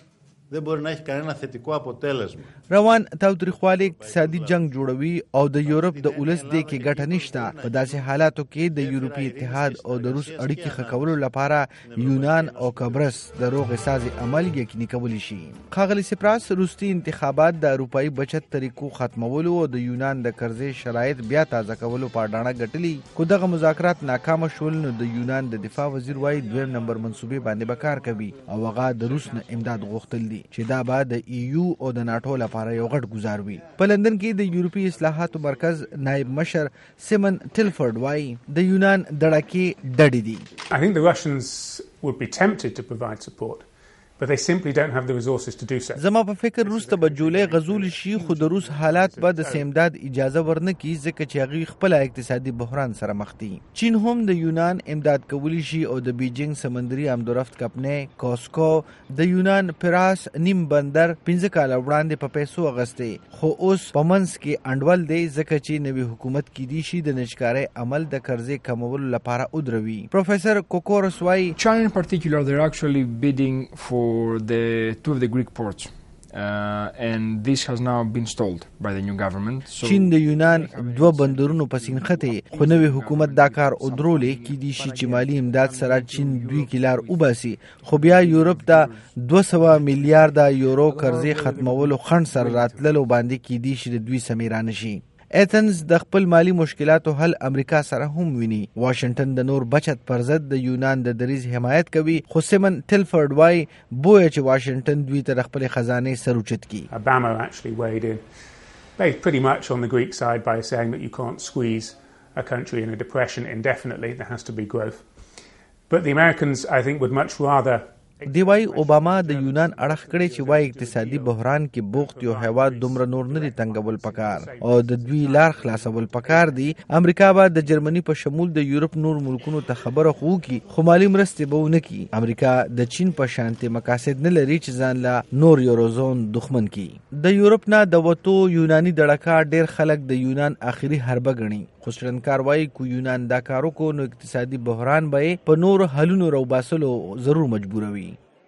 δεν μπορεί να έχει κανένα θετικό αποτέλεσμα. روان تاوتریخوالي اقتصادي جنگ جوړوي او د یورپ د اولس د کې ګټه نشته. په داسې حالاتو کې د یورپي اتحاد او د روس اړیکې ښه کولو لپاره یونان او قبرص د روغې سازي عمل یقیني کولی شي. ښاغلي سپراس روسي انتخابات د اروپایي بچت طریقو ختمولو او د یونان د قرضې شرایط بیا تازه کولو په اډانه ګټلي. کو دغه مذاکرات ناکام شول نو د یونان د دفاع وزیر وايي دویم نمبر منصوبې باندې به کار کوي او هغه د روس نه امداد غوښتل دي چې دا به د ایو او د ناټو لپاره یو غټ ګزار وي. په لندن کې د یورپي اصلاحاتو مرکز نائب مشر سیمن ټلفورد وايي د یونان دړکې ډډې دي. I think the Russians would be tempted to provide support. But they simply don't have the resources to do so. زما په فکر روس ته به جولای غزول شي خو د روس حالات به د سیمداد اجازه ورنه کی ځکه چې هغه خپل اقتصادي بحران سره مخ دي. چین هم د یونان امداد کولی شي او د بیجینګ سمندري امدورفت کمپنۍ کوسکو د یونان پراس نیم بندر پنځه کال وړاندې په پیسو اغستې خو اوس په منځ کې انډول دی ځکه چې نوی حکومت کې دي شي د نشکاري عمل د قرضې کمولو لپاره ودروي. پروفیسور کوکورس وايي China in particular they're actually bidding for for the two of the Greek ports. Uh, and this has now been stalled by the new government. So چین د یونان دوه بندرونو په سینخته خو نوې حکومت دا کار ودرولې کې دي چې مالی امداد سره چین دوی کلار وباسي خو بیا یورپ ته دوه سوه میلیارډ یورو قرضې ختمولو خند سره راتللو باندې کې دي چې دوی سمیران شي. ایتنز د خپل مالی مشکلاتو حل امریکا سره هم ویني. واشنگټن د نور بچت پر ضد د یونان د دریز حمایت کوي خو سیمن ټلفورد وايي بویا چې واشنگټن دوی ته خپل خزانه سروچت کی. Obama actually weighed in pretty much on the Greek side by saying that you can't squeeze a country in a depression indefinitely. There has to be growth. But the Americans, I think, would much rather دی وايي اوباما د یونان اړخ کړي چې وايي اقتصادي بحران کې بوخت یو هیواد دومره نور نه دي تنګول پکار او د دوی لار خلاصول پکار دي. امریکا به د جرمني په شمول د یورپ نور ملکونو ته خبره خو کی خو مالی مرستې به ونه کی. امریکا د چین په شانتي مقاصد نه لري چې ځان لا نور یوروزون دښمن کی. د یورپ نه د وټو یوناني دړکا ډیر خلک د یونان اخیری حربه غني خو شرنکار وايي کو یونان دا کارو کو نو اقتصادي بحران به په نور حلونو روباسلو ضرور مجبوروي.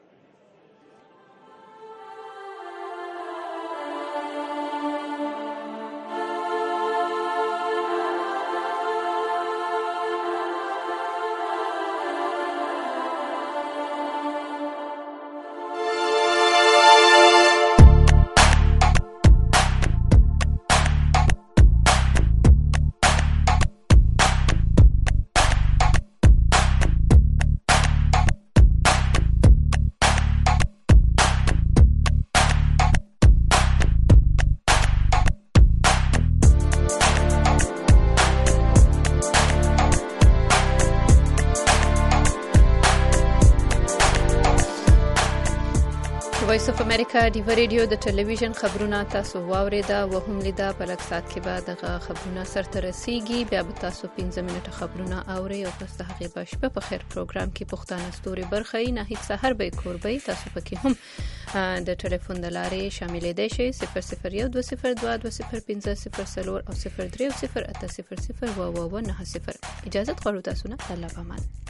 وایس اف امریکا ډیو ریډیو د ټلویزیون خبرونه تاسو واوریده و هم لیده په لږ ساعت کې به دغه خبرونه سرته رسیږي. بیا به تاسو پنځه منټه خبرونه اورئ او پس د هغې به شپه په خیر پروګرام کې پښتانه ستوري برخه یې ناهید سحر به یې کوربئ. تاسو پکې هم د ټلیفون د لارې شاملېدی شئ. صفر صفر یو دوه صفر دوه دوه صفر پنځه صفر څلور او صفر درې صفر اته صفر صفر اوه اوه اوه نهه صفر. اجازت غواړو تاسو نه. الله پامان.